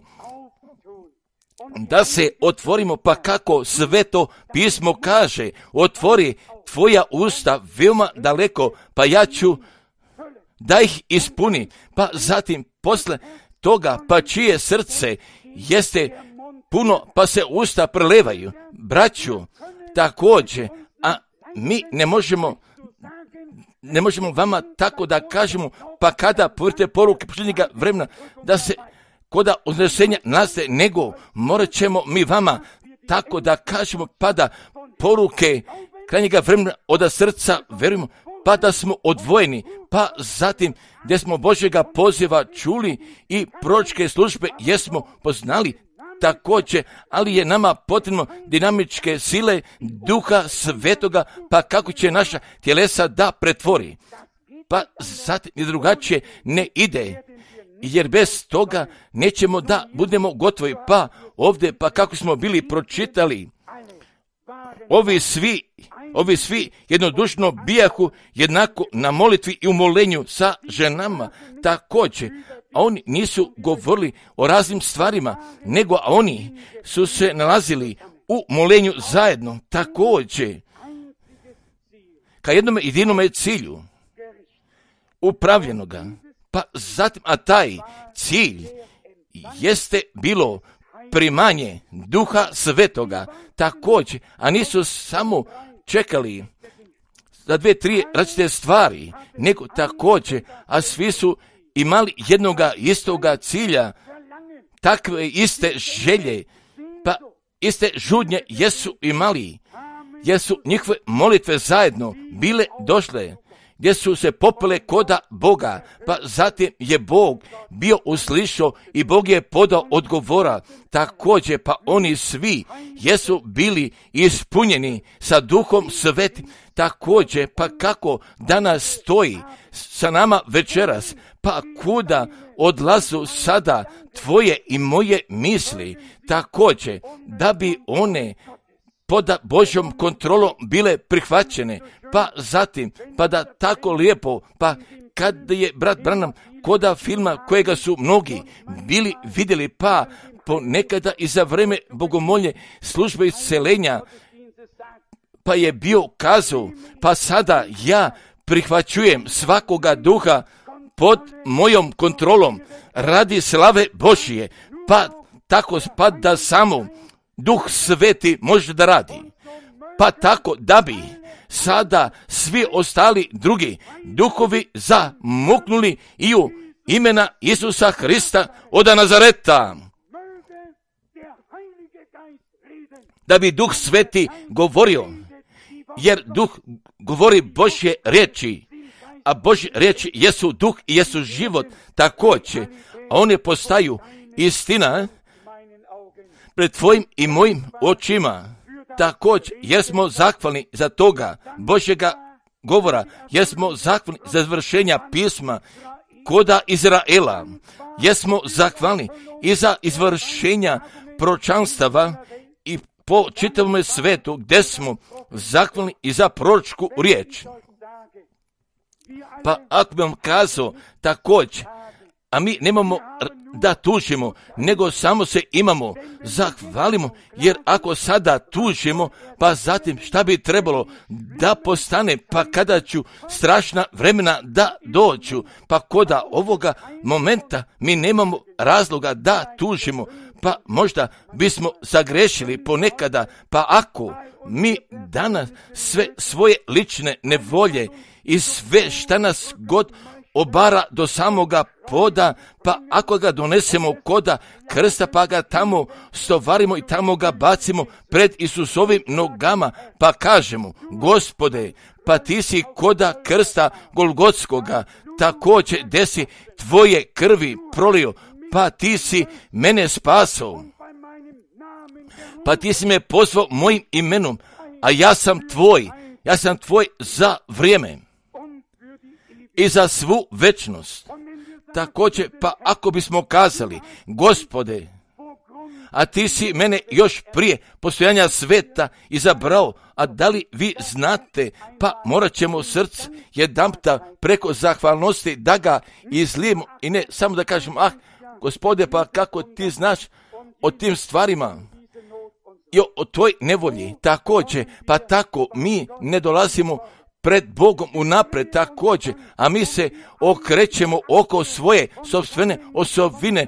da se otvorimo, pa kako Sveto pismo kaže, otvori tvoja usta veoma daleko, pa ja ću da ih ispuni, pa zatim posle toga, pa čije srce jeste puno, pa se usta prelevaju. Braću, također, a mi ne možemo vama tako da kažemo, pa kada povrte poruke posljednjega vremena, da se koda uznesenja nastaje, nego morat ćemo mi vama tako da kažemo, pa da poruke krajnjega vremena od srca verujemo, pa da smo odvojeni, pa zatim gdje smo Božjega poziva čuli i proročke službe jesmo poznali također, ali je nama potrebno dinamičke sile Duha Svetoga, pa kako će naša tjelesa da pretvori. Pa zatim i drugačije ne ide, jer bez toga nećemo da budemo gotovi. Pa ovdje, pa kako smo bili pročitali, ovi svi jednodušno bijahu jednako na molitvi i umolenju sa ženama također. A oni nisu govorili o raznim stvarima, nego oni su se nalazili u molenju zajedno također ka jednom jedinome cilju upravljenoga. Pa zatim, a taj cilj jeste bilo primanje Duha Svetoga također, a nisu samo čekali za 2-3 različite stvari, nego također, a svi su imali jednoga istoga cilja, takve iste želje, pa iste žudnje jesu imali, jer su njihove molitve zajedno bile došle, gdje su se popele koda Boga, pa zatim je Bog bio uslišao i Bog je podao odgovora također, pa oni svi jesu bili ispunjeni sa Duhom Svetim također, pa kako danas stoji sa nama večeras, pa kuda odlazu sada tvoje i moje misli također, da bi one pod Božjom kontrolom bile prihvaćene, pa zatim, pa da tako lijepo, pa kad je brat Branham koda filma kojega su mnogi bili vidjeli, pa ponekada i za vreme bogomolje službe isceljenja, pa je bio kazao, pa sada ja prihvaćujem svakoga duha pod mojom kontrolom radi slave Božje, pa tako da samo Duh Sveti može da radi, pa tako da bi sada svi ostali drugi duhovi zamuknuli i u imena Isusa Hrista od Nazareta, da bi Duh Sveti govorio, jer Duh govori Božje riječi, a Božje riječi jesu duh i jesu život također, a one postaju istina, pred tvojim i mojim očima. Također, jer smo zahvalni za toga Božjega govora, jer smo zahvalni za izvršenja pisma koda Izraela, jer smo zahvalni i za izvršenja proročanstava i po čitavom svetu, gdje smo zahvalni i za proročku riječ. Pa ako bi vam kazao također, a mi nemamo da tužimo, nego samo se imamo, zahvalimo, jer ako sada tužimo, pa zatim šta bi trebalo da postane, pa kada ću strašna vremena da dođu, pa koda ovoga momenta mi nemamo razloga da tužimo, pa možda bismo zagrešili ponekada, pa ako mi danas sve svoje lične nevolje i sve šta nas god obara do samoga poda, pa ako ga donesemo koda krsta, pa ga tamo stovarimo i tamo ga bacimo pred Isusovim nogama, pa kažemo, Gospode, pa ti si koda krsta Golgotskoga, također gdje si tvoje krvi prolio, pa ti si mene spasao, pa ti si me pozvao mojim imenom, a ja sam tvoj za vrijeme i za svu večnost. Također, pa ako bismo kazali, Gospode, a ti si mene još prije postojanja sveta izabrao, a da li vi znate, pa morat ćemo srce jedanputa preko zahvalnosti da ga izlijemo i ne samo da kažemo, Gospode, pa kako ti znaš o tim stvarima i o tvoj nevolji. Također, pa tako mi ne dolazimo pred Bogom unapred također, a mi se okrećemo oko svoje sopstvene osobine,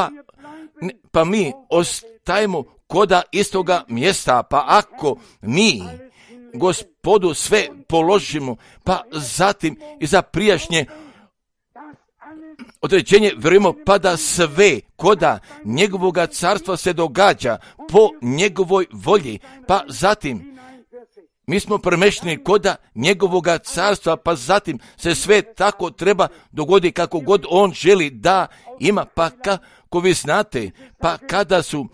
pa mi ostajemo koda istoga mjesta, pa ako mi Gospodu sve položimo, pa zatim i za prijašnje određenje vjerujemo, pa da sve koda njegovoga carstva se događa po njegovoj volji, pa zatim mi smo premješteni koda njegovoga carstva, pa zatim se sve tako treba dogoditi kako god on želi da ima, pa kako vi znate, pa kada su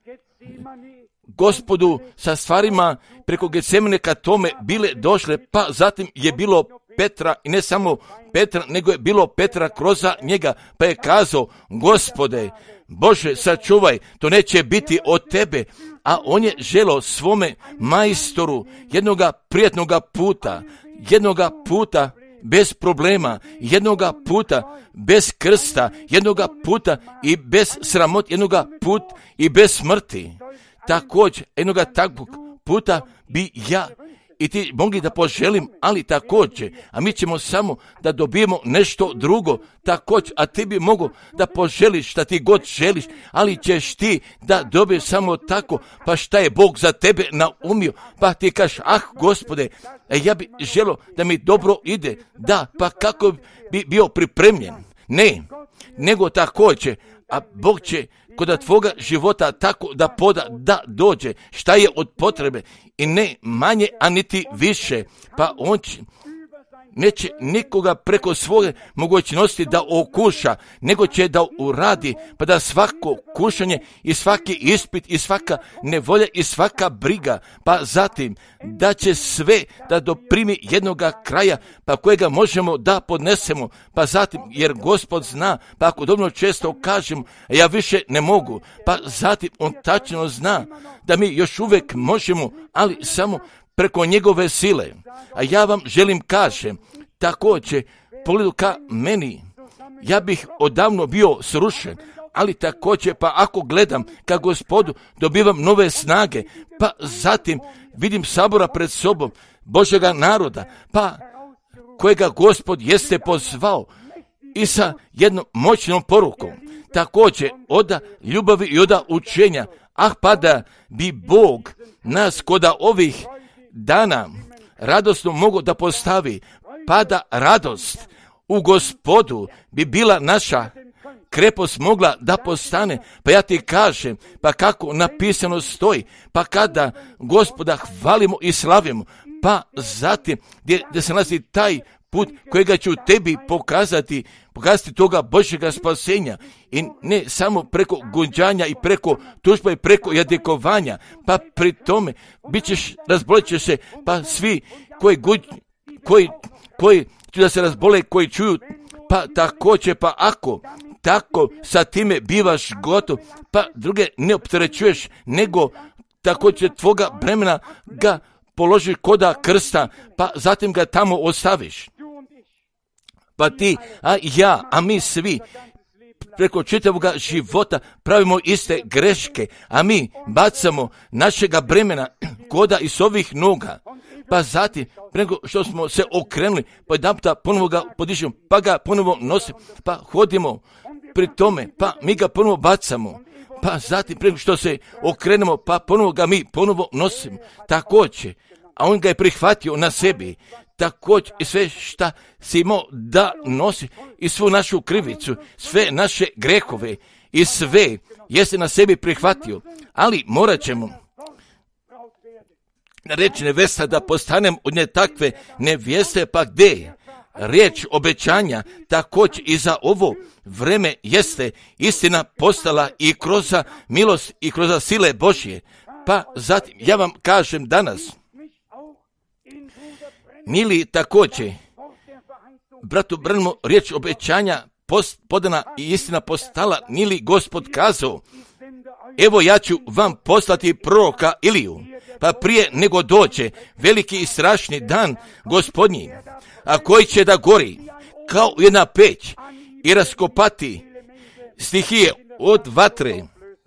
Gospodu sa stvarima preko Getsemane ka tome bile došle, pa zatim je bilo Petra, i ne samo Petra, nego je bilo Petra kroz njega, pa je kazao, Gospode, Bože, sačuvaj, to neće biti od tebe, a on je želio svome majstoru jednoga prijatnoga puta bez problema, jednoga puta bez krsta, jednoga puta i bez sramot, jednoga puta i bez smrti. Također, jednoga takvog puta bi ja i ti mogli da poželim, ali također, a mi ćemo samo da dobijemo nešto drugo, također, a ti bi mogo da poželiš šta ti god želiš, ali ćeš ti da dobiješ samo tako, pa šta je Bog za tebe naumio, pa ti kažeš, Gospode, ja bi želio da mi dobro ide, da, pa kako bi bio pripremljen, ne, nego također, a Bog će kod tvoga života tako da poda da dođe šta je od potrebe i ne manje, a niti više, pa on neće nikoga preko svoje mogućnosti da okuša, nego će da uradi, pa da svako kušanje i svaki ispit i svaka nevolja i svaka briga, pa zatim da će sve da doprimi jednoga kraja, pa kojega možemo da podnesemo, pa zatim, jer Gospod zna, pa ako dovoljno često kažemo, ja više ne mogu, pa zatim on tačno zna da mi još uvijek možemo, ali samo preko njegove sile. A ja vam želim kažem, također, pogledu ka meni, ja bih odavno bio srušen, ali također, pa ako gledam ka Gospodu, dobivam nove snage, pa zatim vidim sabora pred sobom, Božjega naroda, pa kojega Gospod jeste pozvao i sa jednom moćnom porukom, također oda ljubavi i oda učenja, pa da bi Bog nas koda ovih dana radosno mogu da postavi, pa da radost u Gospodu bi bila naša krepost mogla da postane, pa ja ti kažem, pa kako napisano stoji, pa kada Gospoda hvalimo i slavimo, pa zatim gdje se nalazi taj put kojega ću tebi pokazati toga Božjega spasenja i ne samo preko gunđanja i preko tužba i preko jadikovanja, pa pri tome razbolit ćeš se, pa svi koji ću da se razbole, koji čuju, pa također, pa ako tako sa time bivaš gotov, pa druge ne opterećuješ, nego također tvoga bremena ga položiš koda krsta, pa zatim ga tamo ostaviš. Pa ti, a ja, a mi svi preko čitavoga života pravimo iste greške, a mi bacamo našega bremena koda iz ovih noga. Pa zatim, preko što smo se okrenuli, pa jedan puta ponovo ga podižemo, pa ga ponovo nosimo, pa hodimo pri tome, pa mi ga ponovo bacamo. Pa zatim, preko što se okrenemo, pa ponovo ga mi ponovo nosimo. Također, a on ga je prihvatio na sebi. Također, i sve šta si imao da nosi, i svu našu krivicu, sve naše grehove, i sve jeste na sebi prihvatio. Ali morat ćemo reći nevesta da postanem od nje takve nevjeste, pa gdje je riječ obećanja, također i za ovo vreme jeste istina postala i kroz milost i kroz sile Božje. Pa zatim ja vam kažem danas, nili također bratu Branhamu riječ obećanja podana i istina postala, nili Gospod kazao, evo ja ću vam poslati proroka Iliju, pa prije nego dođe veliki i strašni dan Gospodnji, a koji će da gori kao jedna peć i raskopati stihije od vatre.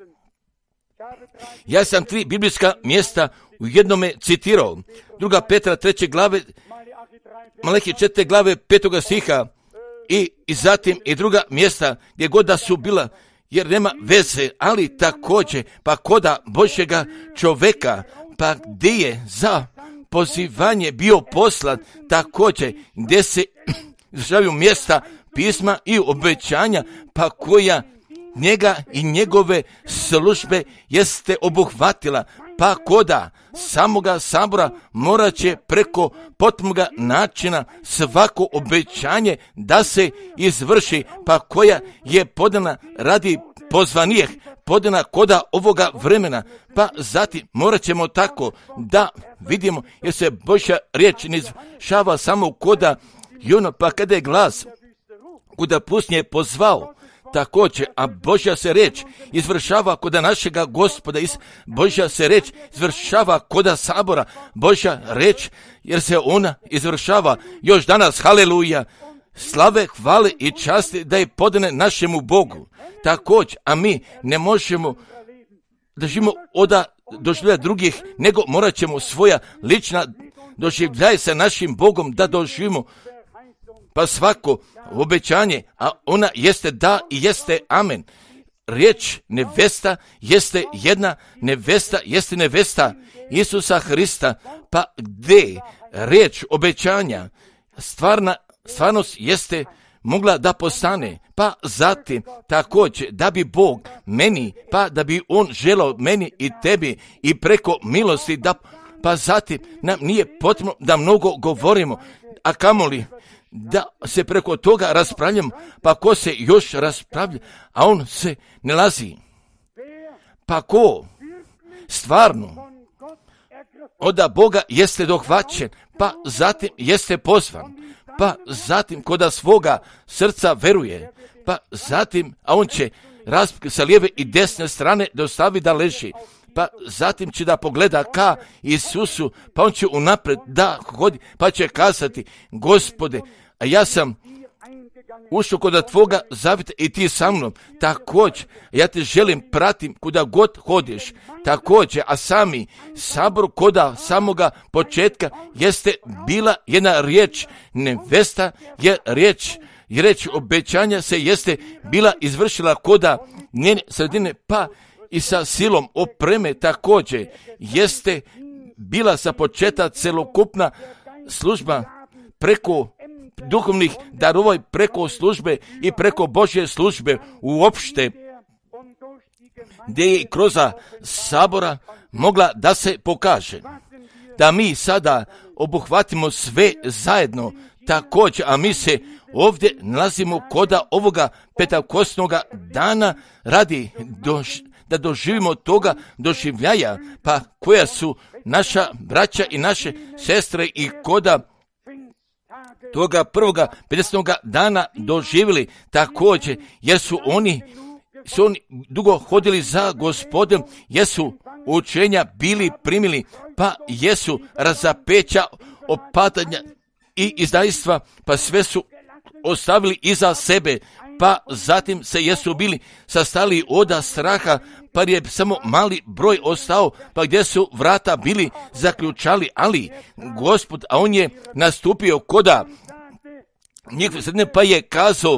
Ja sam 3 biblijska mjesta u jednome citirao. 2. Petra 3. glave, Malahije 4. glave 5. stiha i zatim i druga mjesta gdje god da su bila, jer nema veze, ali također pa koda Božjega čoveka, pa gdje je za pozivanje bio poslan, također gdje se izražavaju mjesta pisma i obećanja, pa koja njega i njegove službe jeste obuhvatila, pa koda samoga sabora morat će preko potpunoga načina svako obećanje da se izvrši, pa koja je podana radi pozvanijeh, podana koda ovoga vremena, pa zatim morat ćemo tako da vidimo, jer se Božja riječ ne izvršava samo koda Jona, pa kada je glas kuda pustinje pozvao, također, a Božja se riječ izvršava koda našega Gospoda, Božja se riječ izvršava koda sabora, Božja riječ, jer se ona izvršava još danas, haleluja, slave, hvale i časti da je podane našemu Bogu. Također, a mi ne možemo da živimo od doživljaja drugih, nego morat ćemo svoja lična doživljaja sa našim Bogom da doživimo, pa svako obećanje, a ona jeste da i jeste amen. Riječ nevesta jeste jedna, nevesta jeste nevesta Isusa Hrista, pa gdje riječ obećanja stvarnost jeste mogla da postane, pa zatim također da bi Bog meni, pa da bi On želao meni i tebi i preko milosti da, pa zatim nam nije potrebno da mnogo govorimo, a kamoli da se preko toga raspravljamo, pa ko se još raspravlja, a on se ne lazi. Pa ko stvarno od Boga jeste dohvaćen, pa zatim jeste pozvan, pa zatim koda svoga srca veruje, pa zatim, a on će sa lijeve i desne strane dostavi da leži, pa zatim će da pogleda ka Isusu, pa on će unapred da hodi, pa će kazati, Gospode, a ja sam ušao kod tvoga zavjeta i ti sa mnom, također, ja te želim pratim kuda god hodiš, također, a sami sabor koda samoga početka jeste bila jedna riječ, nevesta je riječ obećanja se jeste bila izvršila koda njene sredine, pa i sa silom opreme također jeste bila sa početka celokupna služba preko duhovnih darova, preko službe i preko Božje službe uopšte, gdje je kroz sabora mogla da se pokaže. Da mi sada obuhvatimo sve zajedno, također, a mi se ovdje nalazimo koda ovoga petakosnoga dana radi da doživimo toga doživljaja, pa koja su naša braća i naše sestre i koda toga prvoga 50. dana doživjeli također, jer su oni dugo hodili za Gospodom, jesu učenja bili primili, pa jesu razapeća, opadanja i izdajstva, pa sve su ostavili iza sebe, pa zatim se jesu bili sastali oda straha, pa je samo mali broj ostao, pa gdje su vrata bili zaključali, ali Gospod, a on je nastupio koda njihove sredine, pa je kazao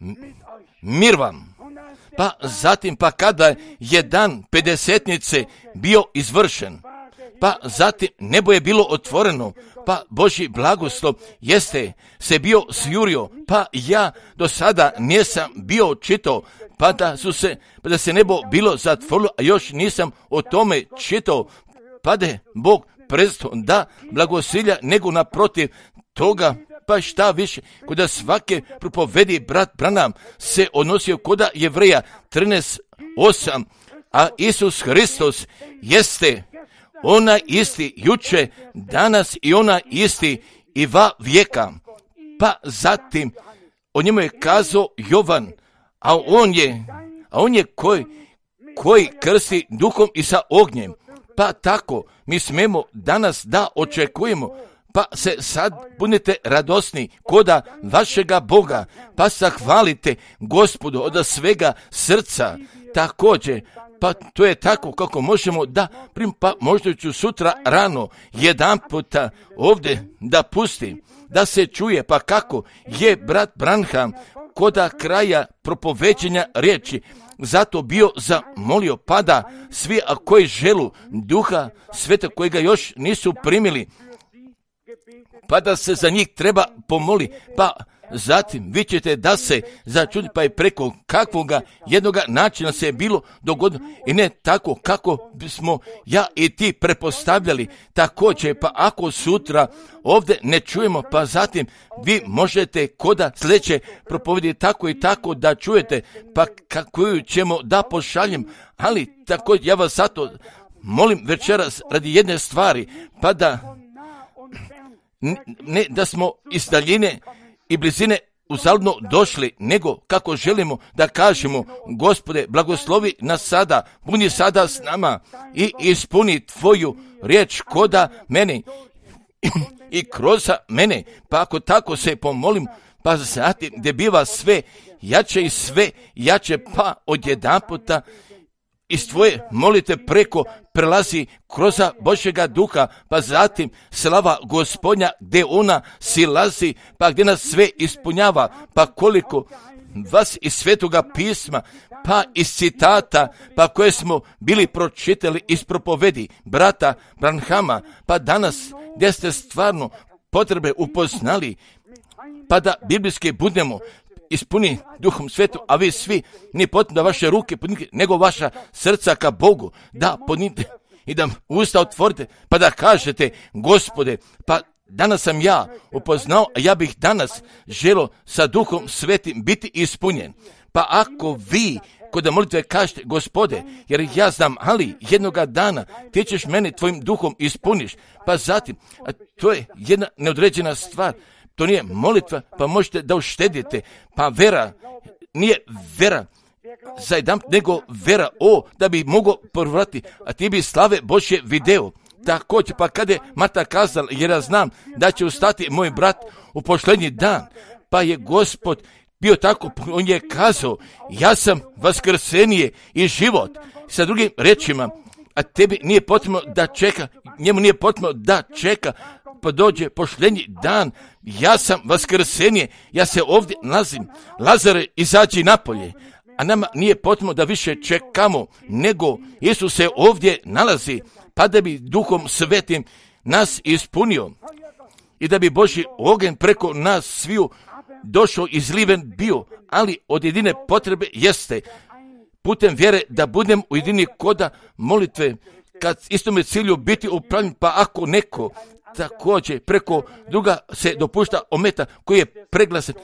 mir vam. Pa zatim, pa kada je dan pedesetnice bio izvršen, pa zatim nebo je bilo otvoreno, pa Božji blagoslov jeste se bio sjurio, pa ja do sada nisam bio čitao, pa da se nebo bilo zatvorilo, a još nisam o tome čitao, pa da je Bog prestao da blagosilja, nego naprotiv toga, pa šta više, koda svake propovedi brat Branham se odnosio koda Jevreja 13:8, a Isus Hristos jeste ona isti juče, danas i ona isti i va vijeka. Pa zatim o njemu je kazao Jovan, a on je koji krsti duhom i sa ognjem. Pa tako mi smemo danas da očekujemo, pa se sad budite radosni koda vašega Boga, pa zahvalite Gospodu od svega srca. Također, pa to je tako kako možemo da pa možda ću sutra rano jedan puta ovdje da pusti, da se čuje, pa kako je brat Branham koda kraja propoveđenja riječi zato bio zamolio, pa da svi a koji želu duha sveta kojega još nisu primili, pa da se za njih treba pomoli, pa zatim vi ćete da se začudi, pa i preko kakvoga jednoga načina se je bilo dogodilo i ne tako kako bismo ja i ti prepostavljali. Također, pa ako sutra ovdje ne čujemo, pa zatim vi možete koda sljedeće propovediti tako i tako da čujete, pa koju ćemo da pošaljem, ali također ja vas zato molim večeras radi jedne stvari, pa da ne da smo iz daljine i blizine uzaludno došli, nego kako želimo da kažemo, Gospode, blagoslovi nas sada, budi sada s nama i ispuni tvoju riječ koda mene i kroz mene, pa ako tako se pomolim, pa zatim gdje biva sve jače i sve jače, pa odjedanputa iz tvoje molite preko prelazi kroz Božjega duha, pa zatim slava Gospodnja gdje ona silazi, pa gdje nas sve ispunjava, pa koliko vas iz Svetoga pisma, pa iz citata, pa koje smo bili pročitali iz propovedi brata Branhama, pa danas gdje ste stvarno potrebe upoznali, pa da biblijski budemo ispuni duhom svetu, a vi svi nije potrebno da vaše ruke podnite, nego vaša srca ka Bogu da podnite i da usta otvorite, pa da kažete, Gospode, pa danas sam ja upoznao, a ja bih danas želio sa duhom svetim biti ispunjen. Pa ako vi kod molitve kažete, Gospode, jer ja znam, ali jednoga dana ti ćeš mene tvojim duhom ispuniš, pa zatim, a to je jedna neodređena stvar, to nije molitva, pa možete da uštedite, pa vera, nije vera za jedan, nego vera da bi mogao povratiti, a ti bi slave Božje video. Također, pa kada je Marta kazala, jer ja znam da će ustati moj brat u posljednji dan, pa je Gospod bio tako, on je kazao, ja sam vaskrsenje i život. Sa drugim rečima, a tebi nije potrebno da čeka, njemu nije potrebno da čeka, pa dođe posljednji dan, ja sam vaskrsenje, ja se ovdje nalazim, Lazare, izađi napolje, a nama nije potrebno da više čekamo, nego Isus se ovdje nalazi, pa da bi duhom svetim nas ispunio i da bi Božji ogen preko nas sviju došao izliven bio, ali od jedine potrebe jeste putem vjere da budem ujedini koda molitve, kad istome cilju biti upravljen, pa ako neko također preko druga se dopušta ometa koji je preglasan,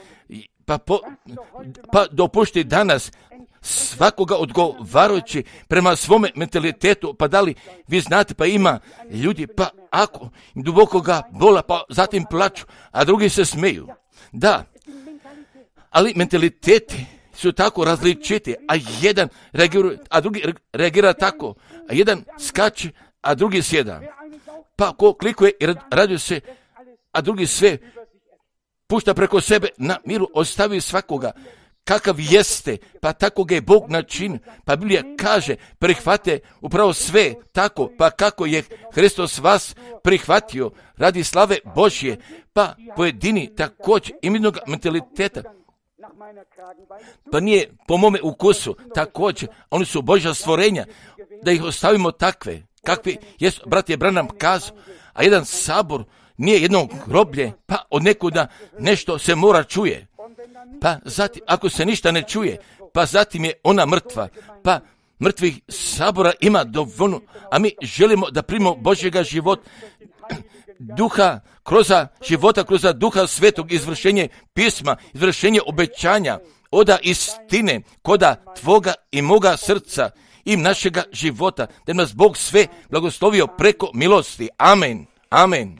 pa dopušti danas svakoga odgovarajući prema svome mentalitetu, pa da li vi znate, pa ima ljudi, pa ako duboko ga bola, pa zatim plaču, a drugi se smeju. Da, ali mentaliteti su tako različiti, a jedan reagira, a drugi reagira tako, a jedan skače, a drugi sjeda. Pa ko klikuje i raduje se, a drugi sve pušta preko sebe na miru, ostavi svakoga kakav jeste, pa tako ga je Bog načinio. Pa Biblija kaže, prihvate upravo sve tako, pa kako je Hristos vas prihvatio radi slave Božje, pa pojedini također imidnog mentaliteta, pa nije po mome ukusu također, oni su Božja stvorenja, da ih ostavimo takve, kakvi jesu, brat je Branham kazao, a jedan sabor nije jedno groblje, pa od nekuda nešto se mora čuje. Pa zatim, ako se ništa ne čuje, pa zatim je ona mrtva, pa mrtvih sabora ima dovoljno, a mi želimo da primimo Božjega života, duha, kroz života, kroz duha svetog, izvršenje pisma, izvršenje obećanja, oda istine, koda tvoga i moga srca i našega života, da nas Bog sve blagoslovio preko milosti. Amen. Amen.